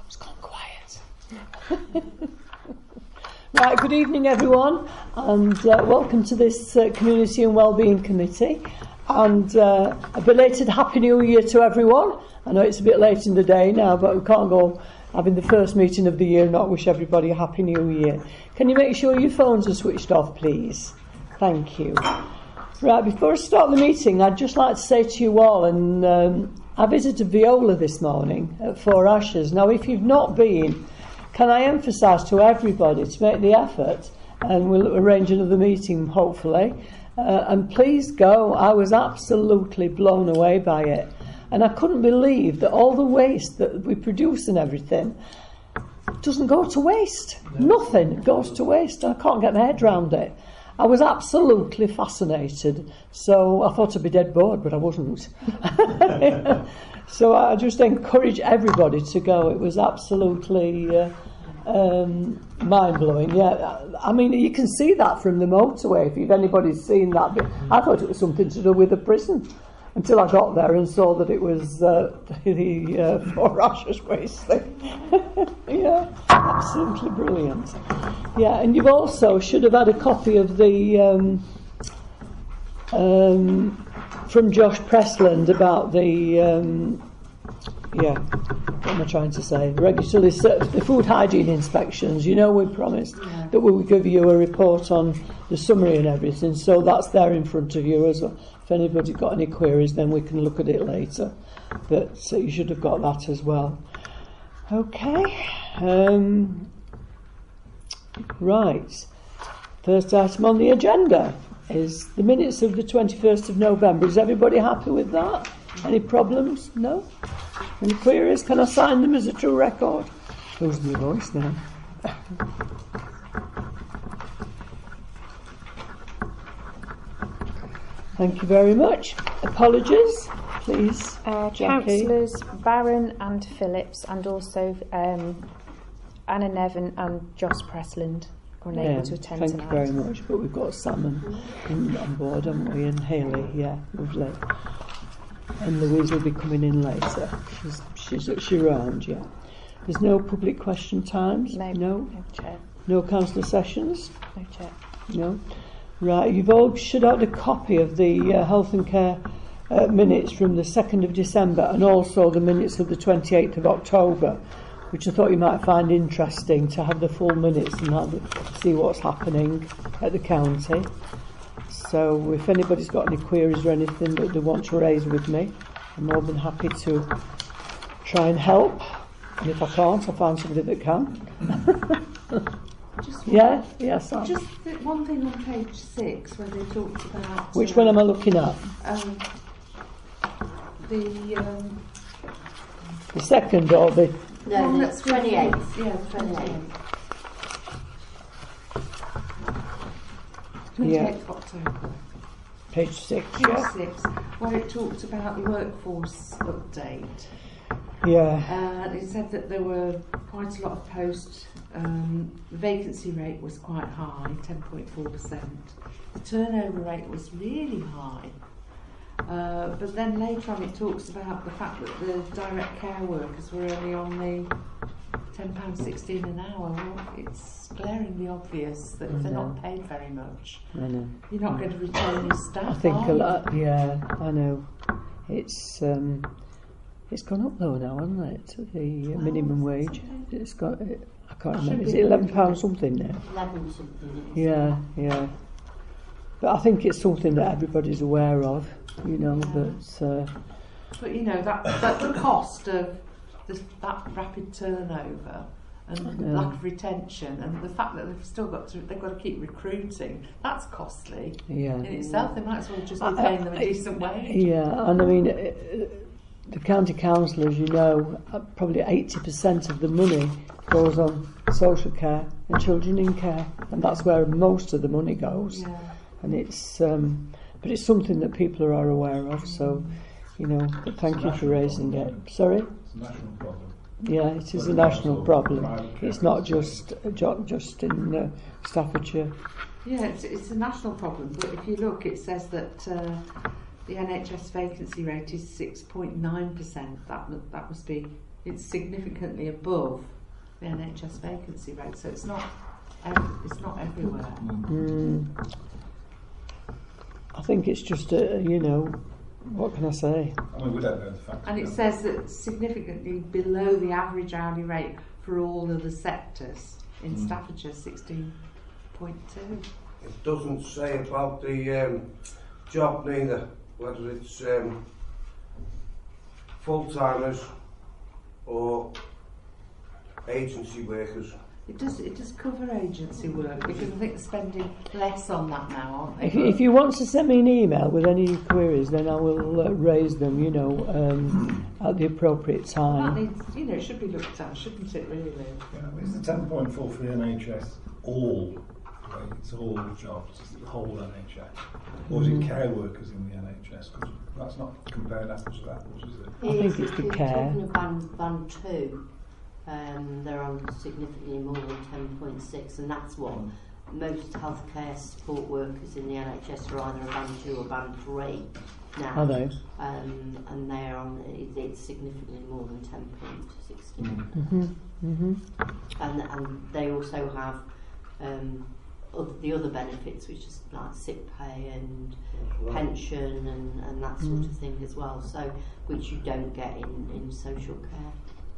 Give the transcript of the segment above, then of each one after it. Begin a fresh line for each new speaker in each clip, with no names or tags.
It's gone quiet. Right, good evening everyone, and welcome to this Community and Wellbeing Committee, and a belated Happy New Year to everyone. I know it's a bit late in the day now, but we can't go having the first meeting of the year and not wish everybody a Happy New Year. Can you make sure your phones are switched off, please? Thank you. Right, before I start the meeting, I'd just like to say to you all, and I visited Viola this morning at Four Ashes. Now, if you've not been, can I emphasise to everybody to make the effort, and we'll arrange another meeting hopefully, and please go. I was absolutely blown away by it, and I couldn't believe that all the waste that we produce and everything doesn't go to waste. Nothing goes to waste. I can't get my head around it. I was absolutely fascinated, so I thought I'd be dead bored, but I wasn't. So I just encourage everybody to go. It was absolutely mind-blowing. Yeah, I mean, you can see that from the motorway, if anybody's seen that. But I thought it was something to do with the prison, until I got there and saw that it was the Four Ashes waste thing. Yeah, absolutely brilliant. Yeah, and you've also should have had a copy of the from Josh Pressland about the what am I trying to say? Regularly, the food hygiene inspections. You know, we promised that we would give you a report on the summary and everything, so that's there in front of you as well. If anybody's got any queries, then we can look at it later. But so you should have got that as well. Okay. Right. First item on the agenda is the minutes of the 21st of November. Is everybody happy with that? Any problems? No? Any queries? Can I sign them as a true record? Losing my voice now. Thank you very much. Apologies, please.
Councillors Barron and Phillips, and also Anna Nevin and Joss Pressland were unable to attend
thank
tonight.
you very much. But we've got Sam on board, haven't we? And Hayley, yeah, lovely. And Louise will be coming in later. She's around, yeah. There's no public question times?
No.
No
Chair.
No councillor sessions?
No, Chair.
No. Right, you've all should have a copy of the health and care minutes from the 2nd of December and also the minutes of the 28th of October, which I thought you might find interesting to have the full minutes and see what's happening at the county. So if anybody's got any queries or anything that they want to raise with me, I'm more than happy to try and help. And if I can't, I'll find somebody that can. Yes.
Just one thing on page 6 where they talked about.
Which one am I looking at? The second or the?
No, that's 28.
Yeah, 28. 28th of October.
Page 6.
Page 6, where it talked about the workforce update.
Yeah.
It said that there were quite a lot of posts. The vacancy rate was quite high, 10.4%. The turnover rate was really high. But then later on it talks about the fact that the direct care workers were only on the £10.16 an hour. Well, it's glaringly obvious that if they're not paid very much,
I know.
You're not going to retain your staff.
I think a lot. Yeah, I know. It's gone up though now, hasn't it? The minimum wage. It's got. I can't remember. Is it £11 something now?
11 something.
Yeah. But I think it's something that everybody's aware of. You know,
But you know that's the cost of that rapid turnover and lack of retention, and the fact that they've got to keep recruiting. That's costly.
Yeah.
In itself, they might as well just be paying them a decent wage.
Yeah, and I mean, the county councillors, you know, probably 80% of the money goes on social care and children in care, and that's where most of the money goes.
Yeah.
And it's, but it's something that people are aware of. So, you know, but thank you for raising it. Sorry.
It's a national problem.
Yeah, it is a national problem. It's not just in Staffordshire.
Yeah, it's a national problem. But if you look, it says that the NHS vacancy rate is 6.9%. That must be it's significantly above the NHS vacancy rate, so it's not everywhere.
I think it's just what can I say?
I mean, we don't know the facts.
And it says that significantly below the average hourly rate for all other sectors in Staffordshire, 16.2.
It doesn't say about the job neither, whether it's full-timers or agency workers.
It does cover agency work, because I think they're spending less on that now, aren't they?
If you want to send me an email with any queries, then I will raise them, at the appropriate
That
time.
needs, it should be looked at, shouldn't it, really?
Yeah, is the 10.4 for the NHS all rates, all jobs, the whole NHS? Or is it care workers in the NHS? Because that's not compared apples with apples, is it?
I think it's the
If
care.
you're talking of band 2, they're on significantly more than 10.6, and that's what most healthcare support workers in the NHS are either a band 2 or band 3 now.
Are they?
And they're on, it's significantly more than 10.16. And they also have the other benefits, which is like sick pay and pension and that sort of thing as well, so which you don't get in social care.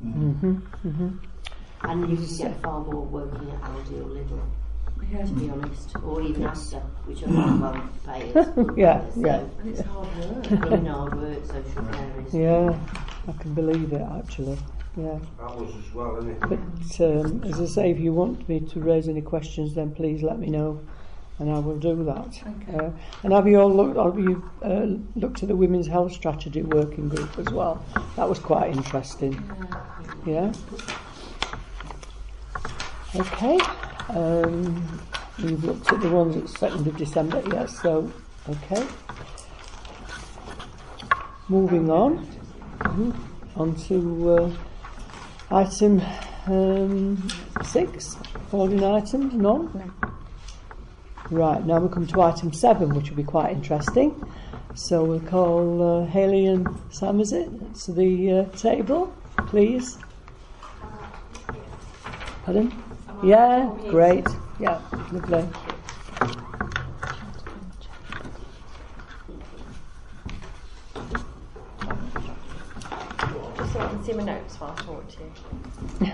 And you can get far more working at Aldi or Lidl, to be honest, or even Asda, which are not well paid.
Yeah.
And it's hard work.
Really hard work, social care is.
Yeah, I can believe it actually. Yeah.
Ours as well, isn't it?
But as I say, if you want me to raise any questions, then please let me know, and I will do that.
Okay.
And have you all looked at the Women's Health Strategy Working Group as well? That was quite interesting. Yeah. Okay. We've looked at the ones at 2nd of December. Yes. So, okay. Moving on. On to item 6. Holding items. None.
No.
Right, now we come to item 7, which will be quite interesting. So we'll call Hayley and Sam, is it, to the table, please. Pardon? Yeah, great. Yeah, lovely.
Just so I can see my notes while I talk to you.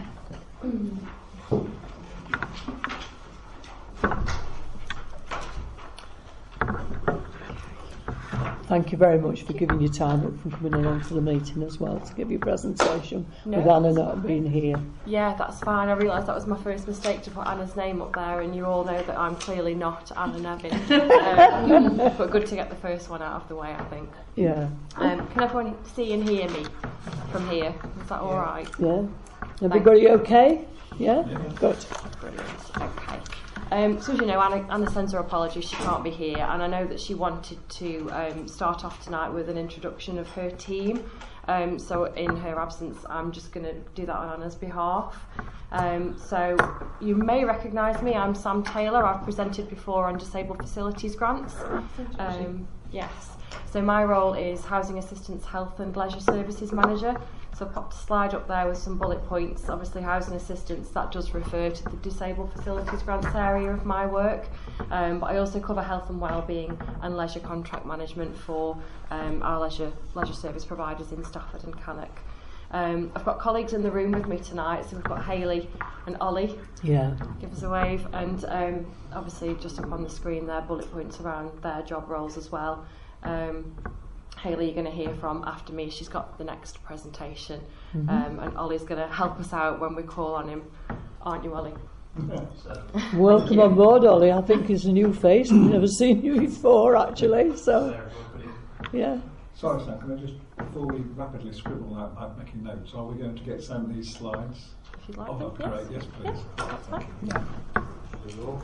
Thank you very much for giving your time up from coming along to the meeting as well to give your presentation
No,
with Anna
that's
not
fine.
being here.
Yeah, that's fine. I realised that was my first mistake to put Anna's name up there, and you all know that I'm clearly not Anna Nevin. But good to get the first one out of the way, I think.
Yeah,
Can everyone see and hear me from here? Is that all right?
yeah. Everybody okay? Yeah? Good.
Brilliant. Okay. So as you know, Anna sends her apologies, she can't be here, and I know that she wanted to start off tonight with an introduction of her team. So in her absence, I'm just going to do that on Anna's behalf. So you may recognise me, I'm Sam Taylor. I've presented before on disabled facilities grants. Yes. So my role is Housing Assistance Health and Leisure Services Manager. So I've popped a slide up there with some bullet points. Obviously housing assistance, that does refer to the disabled facilities grants area of my work. But I also cover health and wellbeing and leisure contract management for our leisure service providers in Stafford and Cannock. I've got colleagues in the room with me tonight, so we've got Hayley and Ollie.
Yeah.
Give us a wave. And obviously just up on the screen there, bullet points around their job roles as well. Hayley you're going to hear from after me. She's got the next presentation. And Ollie's going to help us out when we call on him. Aren't you, Ollie?
Welcome on board, Ollie. I think it's a new face. We've never seen you before, actually. So, yeah.
Sorry, Sam, can I just, before we rapidly scribble out, I'm making notes, are we going to get some of these slides?
If you'd like
Oh,
them,
that'd be
yes.
great, yes, please.
That's fine.
Thank you.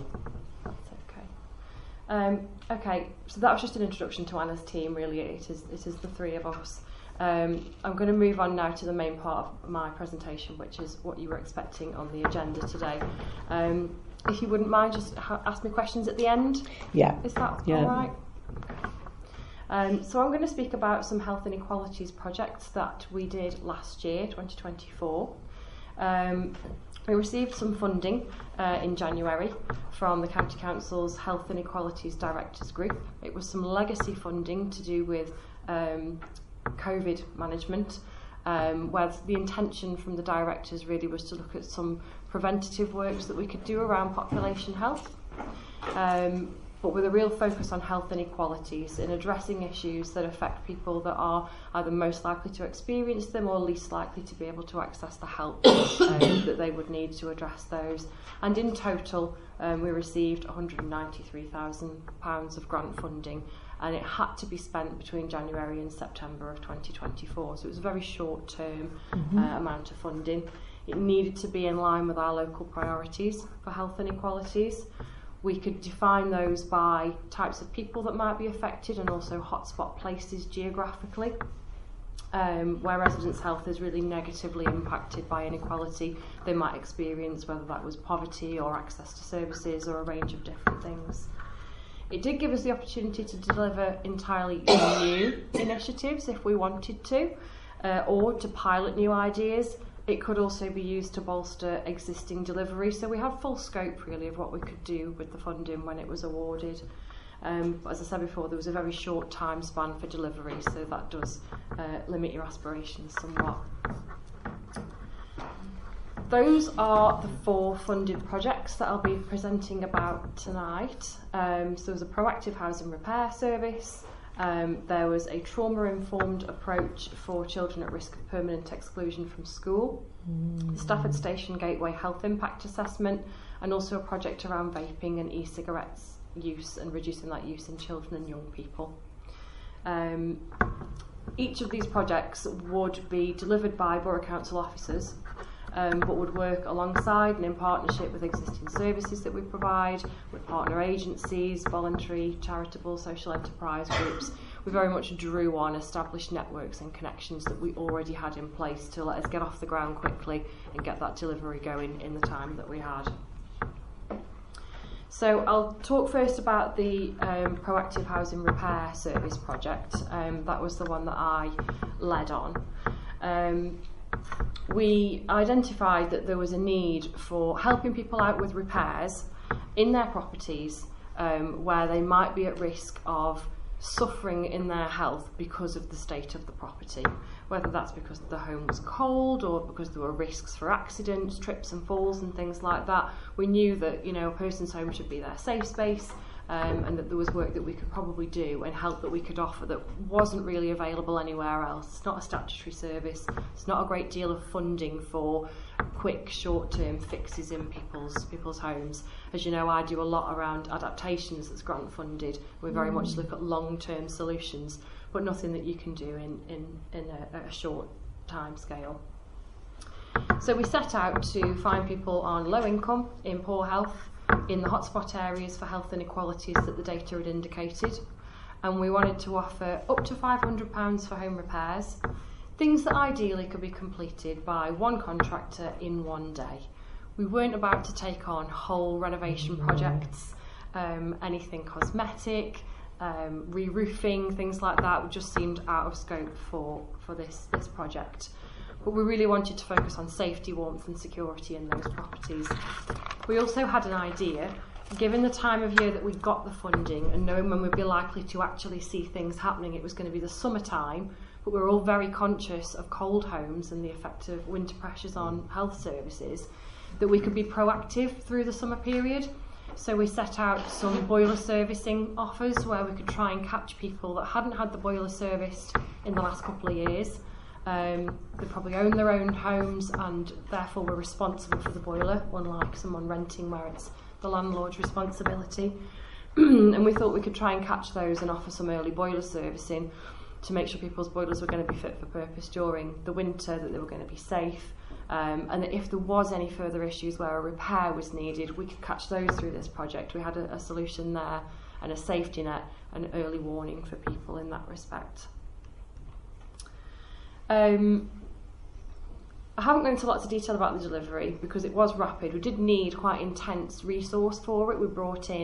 That's okay. Okay, so that was just an introduction to Anna's team, really. It is the three of us. I'm going to move on now to the main part of my presentation, which is what you were expecting on the agenda today. If you wouldn't mind, just ask me questions at the end.
Yeah.
Is that
Yeah.
all right? So I'm going to speak about some health inequalities projects that we did last year, 2024. We received some funding in January from the County Council's Health Inequalities Directors Group. It was some legacy funding to do with COVID management, where the intention from the directors really was to look at some preventative works that we could do around population health, but with a real focus on health inequalities and addressing issues that affect people that are either most likely to experience them or least likely to be able to access the help that they would need to address those. And in total, we received £193,000 of grant funding, and it had to be spent between January and September of 2024. So it was a very short-term amount of funding. It needed to be in line with our local priorities for health inequalities. We could define those by types of people that might be affected and also hotspot places geographically, where residents' health is really negatively impacted by inequality they might experience, whether that was poverty or access to services or a range of different things. It did give us the opportunity to deliver entirely new initiatives if we wanted to, or to pilot new ideas. It could also be used to bolster existing delivery, so we have full scope really of what we could do with the funding when it was awarded. But as I said before, there was a very short time span for delivery, so that does limit your aspirations somewhat. Those are the 4 funded projects that I'll be presenting about tonight. So there was a proactive housing repair service. There was a trauma-informed approach for children at risk of permanent exclusion from school, the Stafford Station Gateway Health Impact Assessment, and also a project around vaping and e-cigarettes use and reducing that use in children and young people. Each of these projects would be delivered by Borough Council officers, but would work alongside and in partnership with existing services that we provide, with partner agencies, voluntary, charitable, social enterprise groups. We very much drew on established networks and connections that we already had in place to let us get off the ground quickly and get that delivery going in the time that we had. So I'll talk first about the proactive housing repair service project. That was the one that I led on. We identified that there was a need for helping people out with repairs in their properties where they might be at risk of suffering in their health because of the state of the property, whether that's because the home was cold or because there were risks for accidents, trips and falls and things like that. We knew that, you know, a person's home should be their safe space, and that there was work that we could probably do and help that we could offer that wasn't really available anywhere else. It's not a statutory service. It's not a great deal of funding for quick, short-term fixes in people's homes. As you know, I do a lot around adaptations that's grant funded. We very much look at long-term solutions, but nothing that you can do in a short time scale. So we set out to find people on low income, in poor health, in the hotspot areas for health inequalities that the data had indicated, and we wanted to offer up to £500 for home repairs, things that ideally could be completed by one contractor in one day. We weren't about to take on whole renovation projects, anything cosmetic, re-roofing, things like that just seemed out of scope for this project. But we really wanted to focus on safety, warmth and security in those properties. We also had an idea, given the time of year that we got the funding and knowing when we'd be likely to actually see things happening, it was going to be the summertime, but we were all very conscious of cold homes and the effect of winter pressures on health services, that we could be proactive through the summer period. So we set out some boiler servicing offers where we could try and catch people that hadn't had the boiler serviced in the last couple of years. They probably own their own homes and therefore were responsible for the boiler, unlike someone renting where it's the landlord's responsibility. And we thought we could try and catch those and offer some early boiler servicing to make sure people's boilers were going to be fit for purpose during the winter, that they were going to be safe, and that if there was any further issues where a repair was needed, we could catch those through this project. We had a solution there and a safety net and early warning for people in that respect. I haven't gone into lots of detail about the delivery because it was rapid. We did need quite intense resource for it. We brought in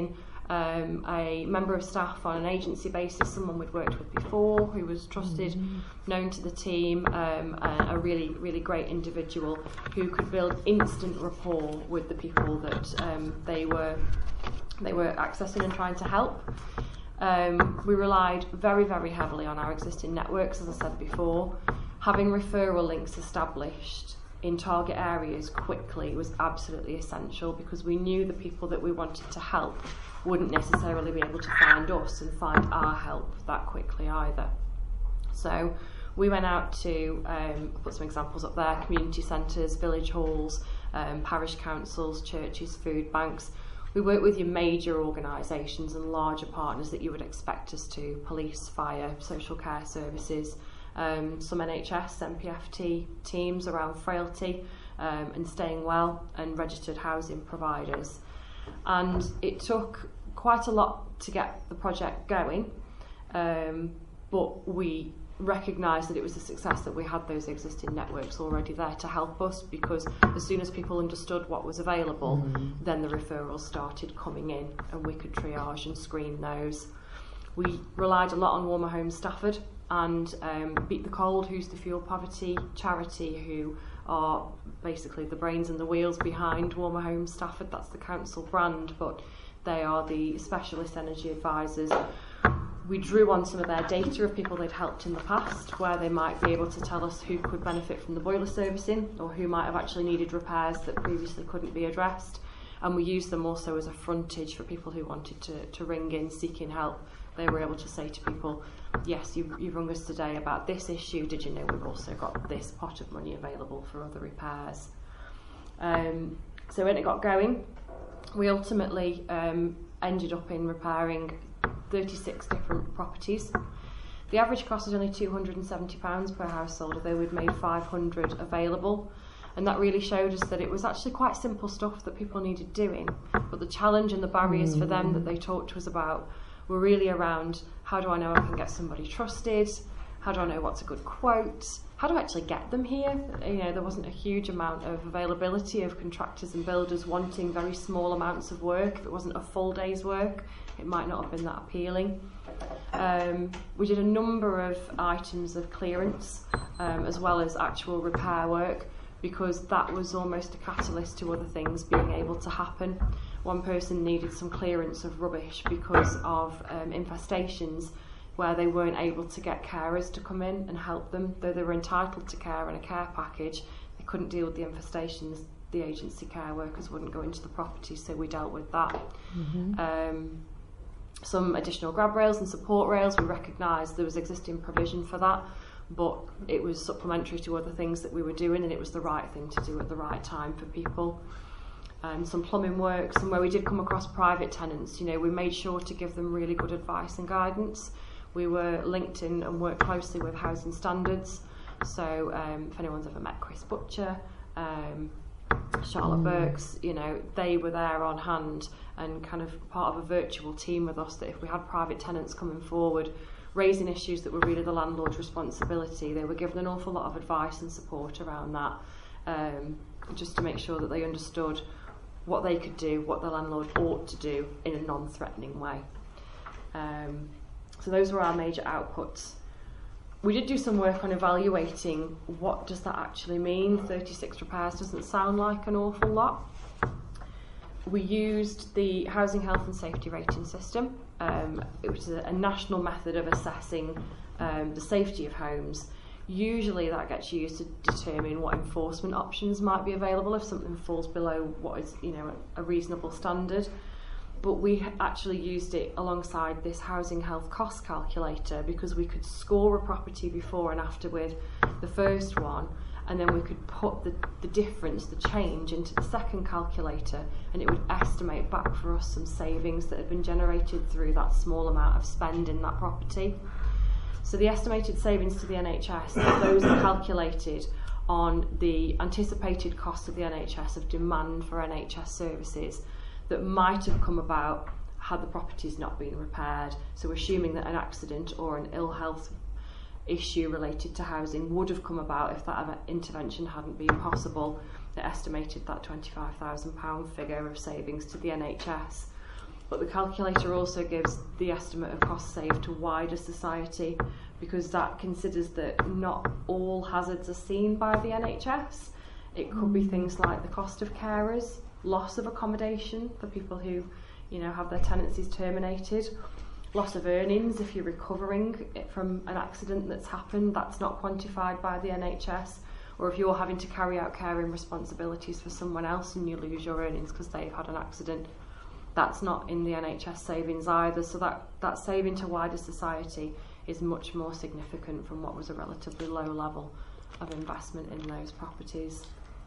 a member of staff on an agency basis, someone we'd worked with before, who was trusted, known to the team, a really, really great individual who could build instant rapport with the people that they were accessing and trying to help. We relied very, very heavily on our existing networks, as I said before. Having referral links established in target areas quickly was absolutely essential, because we knew the people that we wanted to help wouldn't necessarily be able to find us and find our help that quickly either. So we went out to, put some examples up there, community centres, village halls, parish councils, churches, food banks. We work with your major organisations and larger partners that you would expect us to: police, fire, social care services, some NHS, MPFT teams around frailty and staying well, and registered housing providers. And it took quite a lot to get the project going, but we recognised that it was a success that we had those existing networks already there to help us, because as soon as people understood what was available, then the referrals started coming in and we could triage and screen those. We relied a lot on Warmer Homes Stafford and Beat the Cold, who's the Fuel Poverty charity, who are basically the brains and the wheels behind Warmer Homes Stafford. That's the council brand, but they are the specialist energy advisors. We drew on some of their data of people they'd helped in the past, where they might be able to tell us who could benefit from the boiler servicing, or who might have actually needed repairs that previously couldn't be addressed. And we used them also as a frontage for people who wanted to ring in seeking help. They were able to say to people, yes, you've rung us today about this issue, did you know we've also got this pot of money available for other repairs? So when it got going, we ultimately ended up in repairing 36 different properties. The average cost was only £270 per household, although we'd made 500 available. And that really showed us that it was actually quite simple stuff that people needed doing. But the challenge and the barriers for them that they talked to us about were really around: how do I know I can get somebody trusted? How do I know what's a good quote? How do I actually get them here? You know, there wasn't a huge amount of availability of contractors and builders wanting very small amounts of work. If it wasn't a full day's work, it might not have been that appealing. We did a number of items of clearance, as well as actual repair work, because that was almost a catalyst to other things being able to happen. One person needed some clearance of rubbish because of infestations, where they weren't able to get carers to come in and help them. Though they were entitled to care and a care package, they couldn't deal with the infestations. The agency care workers wouldn't go into the property, so we dealt with that. Some additional grab rails and support rails, we recognised there was existing provision for that, but it was supplementary to other things that we were doing, and it was the right thing to do at the right time for people. Some plumbing works, and where we did come across private tenants, you know, we made sure to give them really good advice and guidance. We were linked in and worked closely with Housing Standards. So if anyone's ever met Chris Butcher, Charlotte Burks, you know, they were there on hand and kind of part of a virtual team with us, that if we had private tenants coming forward raising issues that were really the landlord's responsibility, they were given an awful lot of advice and support around that, just to make sure that they understood what they could do, what the landlord ought to do in a non-threatening way. So those were our major outputs. We did do some work on evaluating what does that actually mean. 36 repairs doesn't sound like an awful lot. We used the Housing Health and Safety Rating System, which is a national method of assessing the safety of homes. Usually that gets used to determine what enforcement options might be available if something falls below what is, you know, a reasonable standard. But we actually used it alongside this housing health cost calculator, because we could score a property before and after with the first one, and then we could put the difference, the change, into the second calculator, and it would estimate back for us some savings that had been generated through that small amount of spend in that property. So the estimated savings to the NHS, those are calculated on the anticipated cost of the NHS of demand for NHS services that might have come about had the properties not been repaired. So assuming that an accident or an ill health issue related to housing would have come about if that intervention hadn't been possible, they estimated that £25,000 figure of savings to the NHS. But the calculator also gives the estimate of cost saved to wider society, because that considers that not all hazards are seen by the NHS. It could be things like the cost of carers, loss of accommodation for people who, you know, have their tenancies terminated, loss of earnings if you're recovering from an accident that's happened, that's not quantified by the NHS, or if you're having to carry out caring responsibilities for someone else and you lose your earnings because they've had an accident, that's not in the NHS savings either. So that saving to wider society is much more significant from what was a relatively low level of investment in those properties.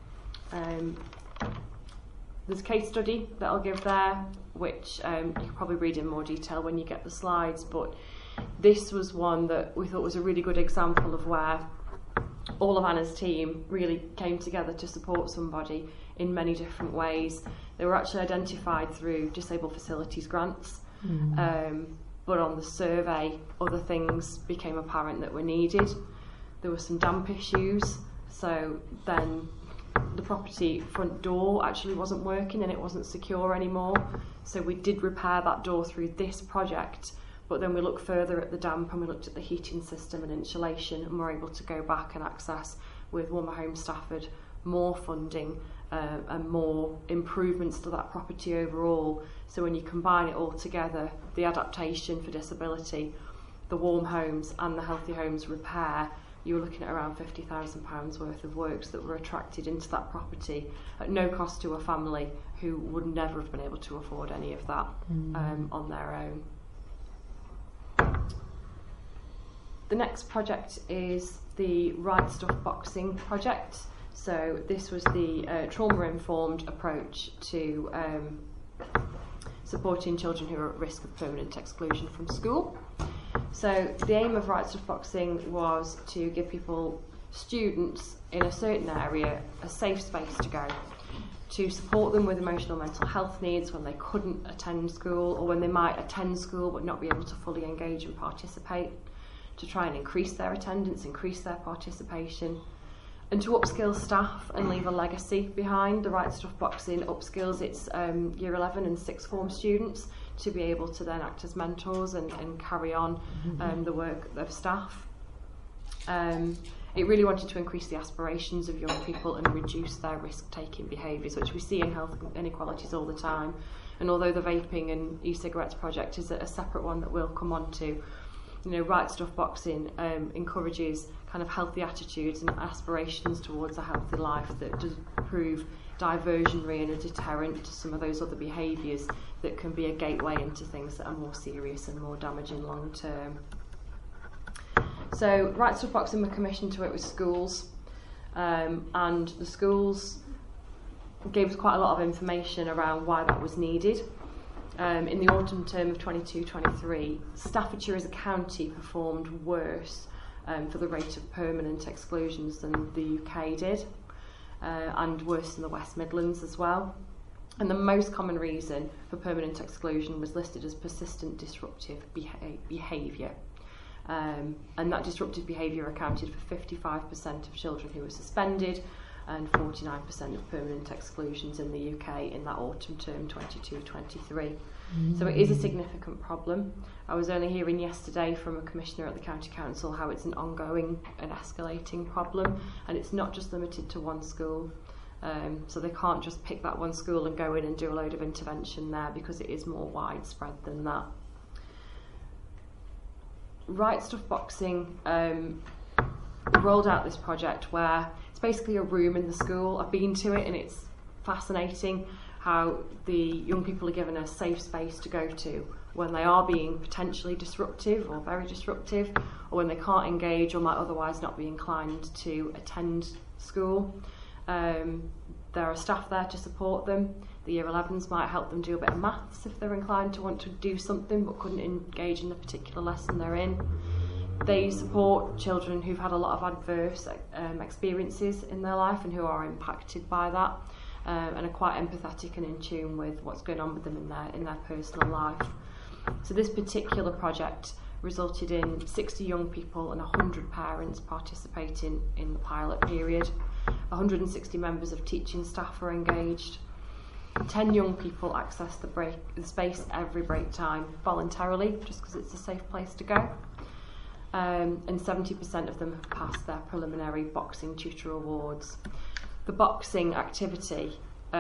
There's a case study that I'll give there, which you can probably read in more detail when you get the slides, but this was one that we thought was a really good example of where all of Anna's team really came together to support somebody in many different ways. They were actually identified through disabled facilities grants, but on the survey other things became apparent that were needed. There were some damp issues, so then the property front door actually wasn't working and it wasn't secure anymore, so we did repair that door through this project, but then we looked further at the damp and we looked at the heating system and insulation, and we're able to go back and access with Warmer Homes Stafford more funding and more improvements to that property overall. So when you combine it all together, the adaptation for disability, the warm homes and the healthy homes repair, you were looking at around £50,000 worth of works that were attracted into that property at no cost to a family who would never have been able to afford any of that on their own. The next project is the Right Stuff Boxing project. So this was the trauma-informed approach to supporting children who are at risk of permanent exclusion from school. So the aim of Right Stuff Boxing was to give students in a certain area a safe space to go, to support them with emotional mental health needs when they couldn't attend school, or when they might attend school but not be able to fully engage and participate, to try and increase their attendance, increase their participation, and to upskill staff and leave a legacy behind. The Right Stuff Boxing upskills its Year 11 and Sixth Form students to be able to then act as mentors and carry on the work of staff. It really wanted to increase the aspirations of young people and reduce their risk-taking behaviours, which we see in health inequalities all the time. And although the vaping and e-cigarettes project is a separate one that we'll come on to, you know, Right Stuff Boxing encourages kind of healthy attitudes and aspirations towards a healthy life that does prove diversionary and a deterrent to some of those other behaviours that can be a gateway into things that are more serious and more damaging long term. So Right Stuff Boxing were commissioned to work with schools, and the schools gave us quite a lot of information around why that was needed. In the autumn term of 22-23, Staffordshire as a county performed worse for the rate of permanent exclusions than the UK did, and worse than the West Midlands as well. And the most common reason for permanent exclusion was listed as persistent disruptive behaviour. And that disruptive behaviour accounted for 55% of children who were suspended and 49% of permanent exclusions in the UK in that autumn term 22-23. So it is a significant problem. I was only hearing yesterday from a commissioner at the County Council how it's an ongoing and escalating problem, and it's not just limited to one school. So they can't just pick that one school and go in and do a load of intervention there, because it is more widespread than that. Right Stuff Boxing rolled out this project where it's basically a room in the school. I've been to it and it's fascinating how the young people are given a safe space to go to when they are being potentially disruptive or very disruptive, or when they can't engage or might otherwise not be inclined to attend school. There are staff there to support them. The Year 11s might help them do a bit of maths if they're inclined to want to do something but couldn't engage in the particular lesson they're in. They support children who've had a lot of adverse experiences in their life and who are impacted by that, and are quite empathetic and in tune with what's going on with them in their personal life. So this particular project resulted in 60 young people and 100 parents participating in the pilot period. 160 members of teaching staff were engaged. 10 young people access the space every break time voluntarily, just because it's a safe place to go. And 70% of them have passed their preliminary boxing tutor awards. The boxing activity,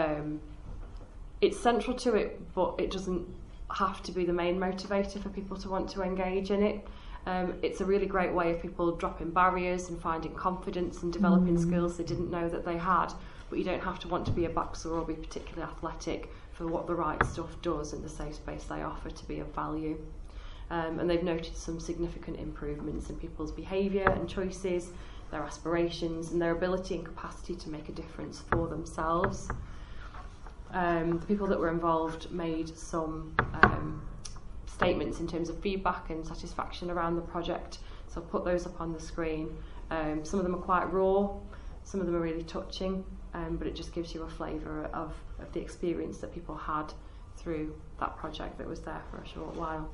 it's central to it, but it doesn't have to be the main motivator for people to want to engage in it. It's a really great way of people dropping barriers and finding confidence and developing skills they didn't know that they had. But you don't have to want to be a boxer or be particularly athletic for what the right stuff does in the safe space they offer to be of value. And they've noted some significant improvements in people's behaviour and choices, their aspirations and their ability and capacity to make a difference for themselves. The people that were involved made some statements in terms of feedback and satisfaction around the project, so I'll put those up on the screen. Some of them are quite raw, some of them are really touching, but it just gives you a flavour of the experience that people had through that project that was there for a short while.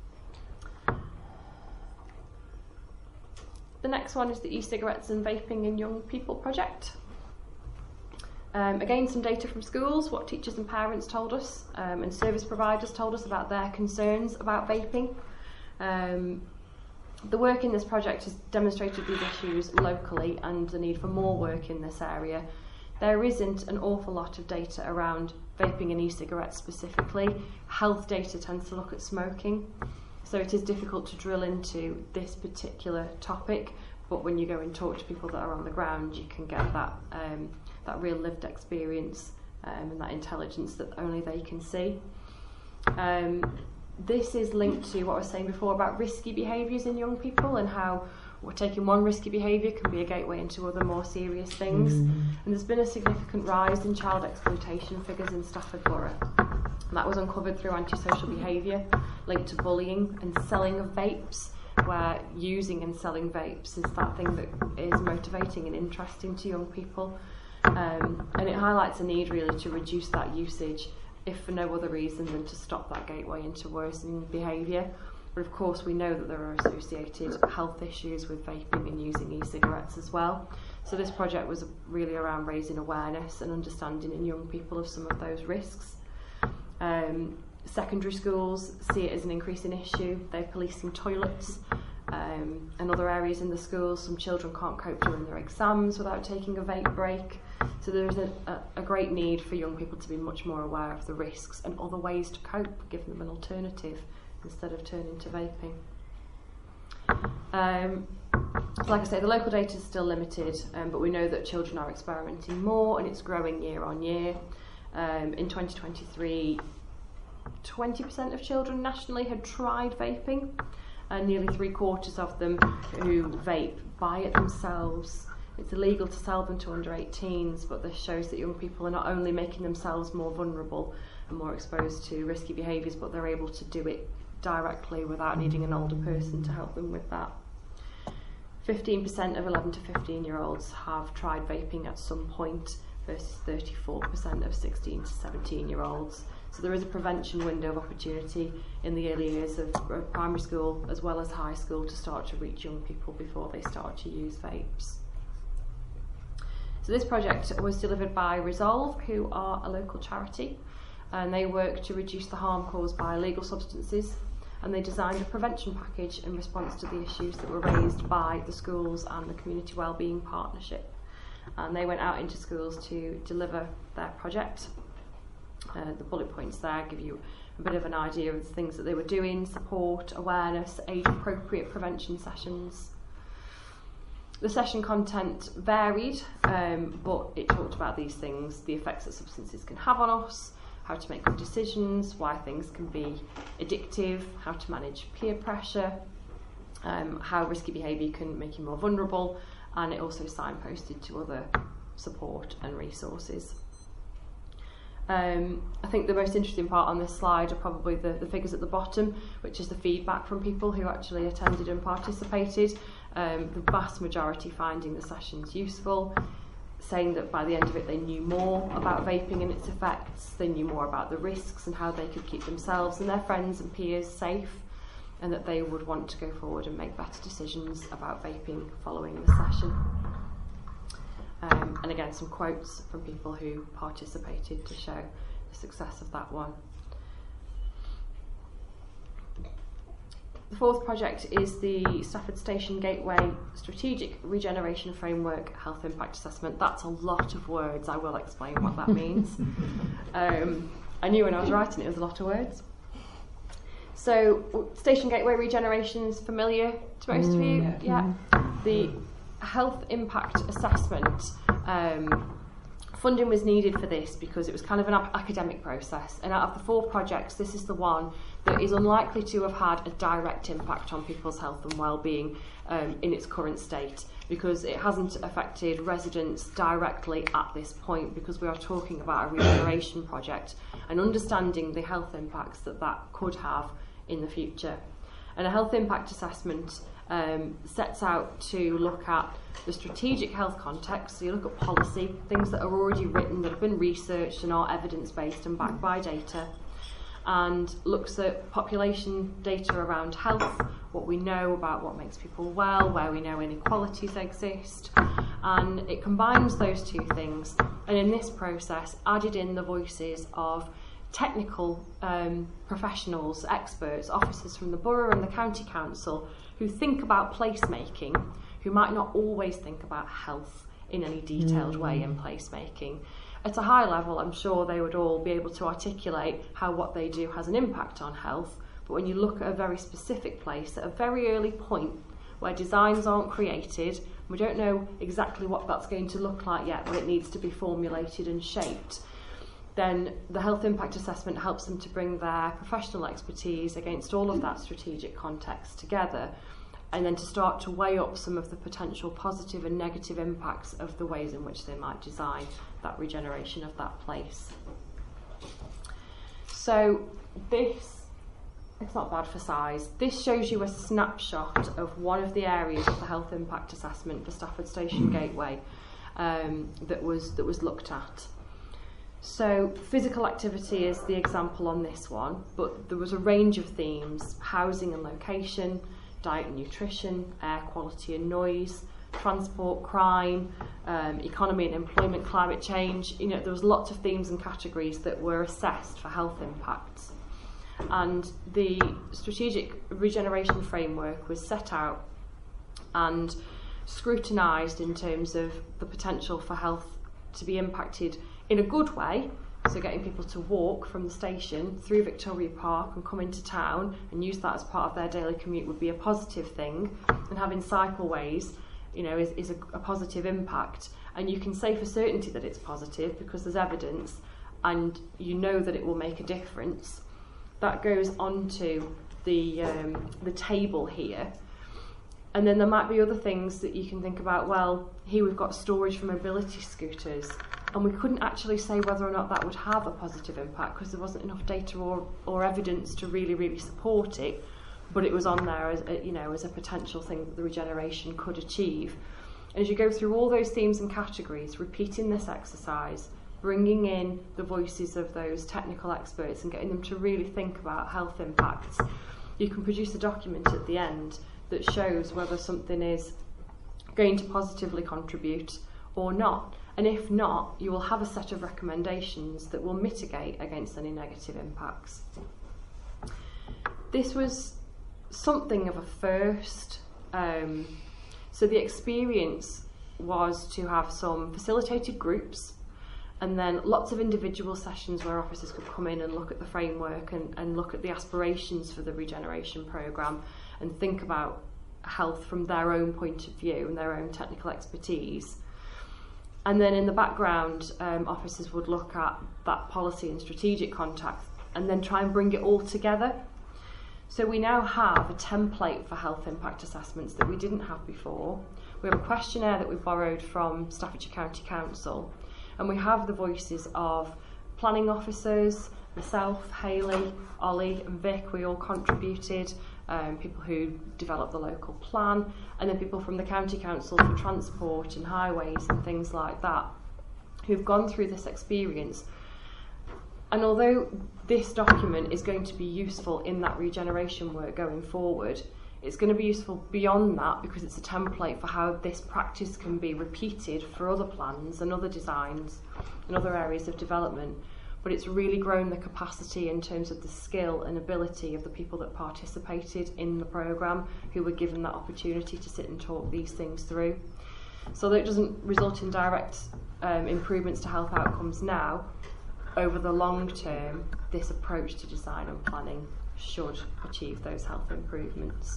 The next one is the e-cigarettes and vaping in young people project. Again, some data from schools, what teachers and parents told us, and service providers told us about their concerns about vaping. The work in this project has demonstrated these issues locally and the need for more work in this area. There isn't an awful lot of data around vaping and e-cigarettes specifically. Health data tends to look at smoking, so it is difficult to drill into this particular topic, but when you go and talk to people that are on the ground, you can get that real lived experience and that intelligence that only they can see. This is linked to what I was saying before about risky behaviours in young people and how we're taking one risky behaviour can be a gateway into other more serious things. And there's been a significant rise in child exploitation figures in Stafford Borough. And that was uncovered through antisocial behaviour linked to bullying and selling of vapes, where using and selling vapes is that thing that is motivating and interesting to young people. And it highlights a need really to reduce that usage, if for no other reason than to stop that gateway into worsening behaviour. But of course we know that there are associated health issues with vaping and using e-cigarettes as well. So this project was really around raising awareness and understanding in young people of some of those risks. Secondary schools see it as an increasing issue. They're policing toilets and other areas in the schools. Some children can't cope during their exams without taking a vape break. So there's a great need for young people to be much more aware of the risks and other ways to cope, give them an alternative instead of turning to vaping. Like I say, the local data is still limited, but we know that children are experimenting more and it's growing year on year. In 2023, 20% of children nationally had tried vaping, and nearly 3/4 of them who vape buy it themselves. It's illegal to sell them to under 18s, but this shows that young people are not only making themselves more vulnerable and more exposed to risky behaviours, but they're able to do it directly without needing an older person to help them with that. 15% of 11 to 15-year-olds have tried vaping at some point versus 34% of 16 to 17-year-olds. So there is a prevention window of opportunity in the early years of primary school as well as high school to start to reach young people before they start to use vapes. So this project was delivered by Resolve, who are a local charity, and they work to reduce the harm caused by illegal substances, and they designed a prevention package in response to the issues that were raised by the schools and the Community Wellbeing Partnership. And they went out into schools to deliver their project. The bullet points there give you a bit of an idea of the things that they were doing: support, awareness, age-appropriate prevention sessions. The session content varied, but it talked about these things: the effects that substances can have on us, how to make good decisions, why things can be addictive, how to manage peer pressure, how risky behaviour can make you more vulnerable, and it also signposted to other support and resources. I think the most interesting part on this slide are probably the figures at the bottom, which is the feedback from people who actually attended and participated. The vast majority finding the sessions useful, saying that by the end of it they knew more about vaping and its effects, they knew more about the risks and how they could keep themselves and their friends and peers safe, and that they would want to go forward and make better decisions about vaping following the session. And again, some quotes from people who participated to show the success of that one. The fourth project is the Stafford Station Gateway Strategic Regeneration Framework Health Impact Assessment. That's a lot of words. I will explain what that means. I knew when I was writing it was a lot of words. So, Station Gateway Regeneration is familiar to most of you? Yeah. The Health Impact Assessment, funding was needed for this because it was kind of an academic process, and out of the 4 projects, this is the one that is unlikely to have had a direct impact on people's health and well-being in its current state, because it hasn't affected residents directly at this point, because we are talking about a regeneration project and understanding the health impacts that that could have in the future. And a health impact assessment sets out to look at the strategic health context. So you look at policy, things that are already written, that have been researched and are evidence-based and backed by data, and looks at population data around health, what we know about what makes people well, where we know inequalities exist, and it combines those 2 things, and in this process added in the voices of technical professionals, experts, officers from the borough and the county council who think about placemaking, who might not always think about health in any detailed way in placemaking. At a high level, I'm sure they would all be able to articulate how what they do has an impact on health, but when you look at a very specific place at a very early point where designs aren't created, we don't know exactly what that's going to look like yet, but it needs to be formulated and shaped, then the health impact assessment helps them to bring their professional expertise against all of that strategic context together, and then to start to weigh up some of the potential positive and negative impacts of the ways in which they might design that regeneration of that place. So this, it's not bad for size, this shows you a snapshot of one of the areas of the health impact assessment for Stafford Station Gateway that was looked at. So physical activity is the example on this one, but there was a range of themes: housing and location, diet and nutrition, air quality and noise, transport, crime, economy and employment, climate change. You know, there was lots of themes and categories that were assessed for health impacts. And the strategic regeneration framework was set out and scrutinised in terms of the potential for health to be impacted in a good way, so getting people to walk from the station through Victoria Park and come into town and use that as part of their daily commute would be a positive thing, and having cycleways, you know, is a positive impact, and you can say for certainty that it's positive because there's evidence and you know that it will make a difference. That goes on to the table here. And then there might be other things that you can think about. Well, here we've got storage for mobility scooters, and we couldn't actually say whether or not that would have a positive impact because there wasn't enough data or evidence to really support it, but it was on there as a, you know, as a potential thing that the regeneration could achieve. And as you go through all those themes and categories, repeating this exercise, bringing in the voices of those technical experts and getting them to really think about health impacts, you can produce a document at the end that shows whether something is going to positively contribute or not. And if not, you will have a set of recommendations that will mitigate against any negative impacts. This was something of a first. So the experience was to have some facilitated groups and then lots of individual sessions where officers could come in and look at the framework and look at the aspirations for the regeneration programme and think about health from their own point of view and their own technical expertise. And then in the background, officers would look at that policy and strategic context and then try and bring it all together. So we now have a template for health impact assessments that we didn't have before. We have a questionnaire that we borrowed from Staffordshire County Council, and we have the voices of planning officers, myself, Hayley, Ollie and Vic. We all contributed, people who developed the local plan, and then people from the County Council for transport and highways and things like that, who've gone through this experience. And although this document is going to be useful in that regeneration work going forward, it's going to be useful beyond that because it's a template for how this practice can be repeated for other plans and other designs and other areas of development. but it's really grown the capacity in terms of the skill and ability of the people that participated in the programme, who were given that opportunity to sit and talk these things through. So that it doesn't result in direct improvements to health outcomes now, over the long term, this approach to design and planning should achieve those health improvements.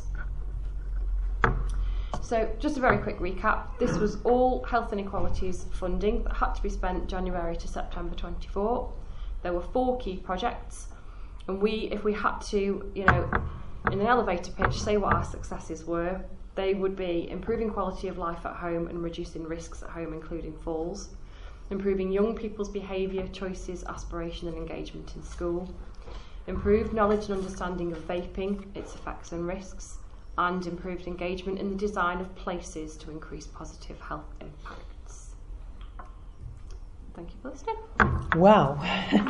So just a very quick recap. This was all health inequalities funding that had to be spent January to September 24. There were 4 key projects, and if we had to, in an elevator pitch, say what our successes were, they would be improving quality of life at home and reducing risks at home, including falls, improving young people's behaviour, choices, aspiration and engagement in school, improved knowledge and understanding of vaping, its effects and risks, and improved engagement in the design of places to increase positive health impacts. Thank you for listening.
Wow.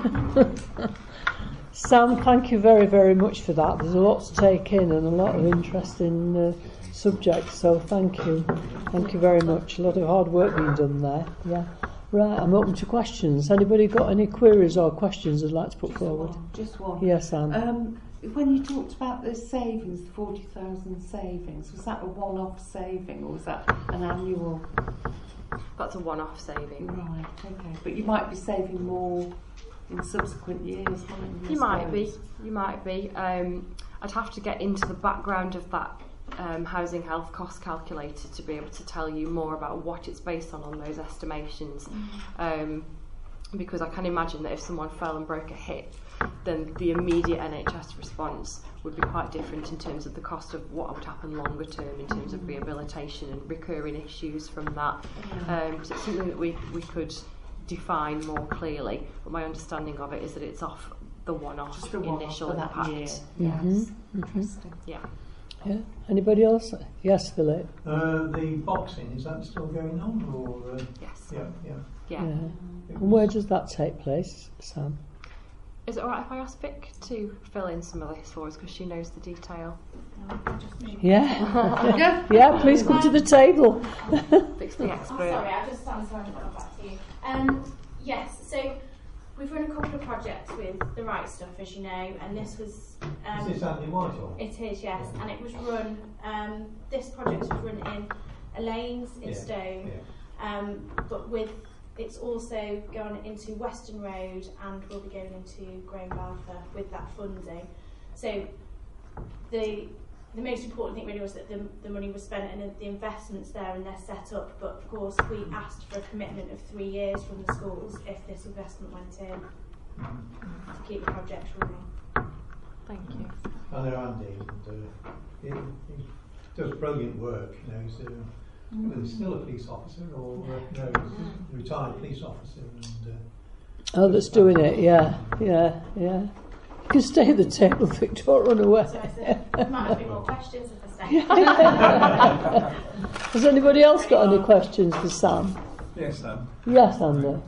Sam, thank you very, very much for that. There's a lot to take in and a lot of interesting subjects, so thank you. Thank you very much. A lot of hard work being done there. Yeah. Right, I'm open to questions. Anybody got any queries or questions they'd like to put forward?
Just one.
Yes, Anne.
When you talked about the savings, the 40,000 savings, was that a one-off saving or was that an annual?
That's a one-off saving.
Right, okay. But you might be saving more in subsequent years, mightn't you?
You might be. I'd have to get into the background of that housing health cost calculator to be able to tell you more about what it's based on those estimations. Because I can imagine that if someone fell and broke a hip, then the immediate NHS response would be quite different in terms of the cost of what would happen longer term in terms of rehabilitation and recurring issues from that. So it's something that we could define more clearly, but my understanding of it is that it's off the one-off initial impact.
Yes.
Interesting. Yeah.
Yeah. Anybody else? Yes, Philip.
The boxing, is that still going on? Or
Yes.
Yeah.
And where does that take place, Sam?
Is it alright if I ask Vic to fill in some of this for us, because she knows the detail?
Yeah. Yeah, please come to the table.
Vic's the expert.
Sorry, I just got back to you. Yes, so we've run a couple of projects with The Right Stuff, as you know, and this was...
is this Andy Whitehall?
It is, yes, and it was run... this project was run in Elaine's in Stone, but with... It's also going into Western Road and will be going into Graham Balfour with that funding. So the most important thing really was that the money was spent and the investments there and they're set up. But of course we asked for a commitment of 3 years from the schools if this investment went in to keep the project running.
Thank you.
I know Andy, and he does brilliant work. He's still a police officer, or he's a retired police officer. And,
that's doing it. Yeah. You can stay at the table, Vic, don't run away.
So there might be more questions if I stay.
Has anybody else got any questions for Sam?
Yes, Sam.
Yes, Andy.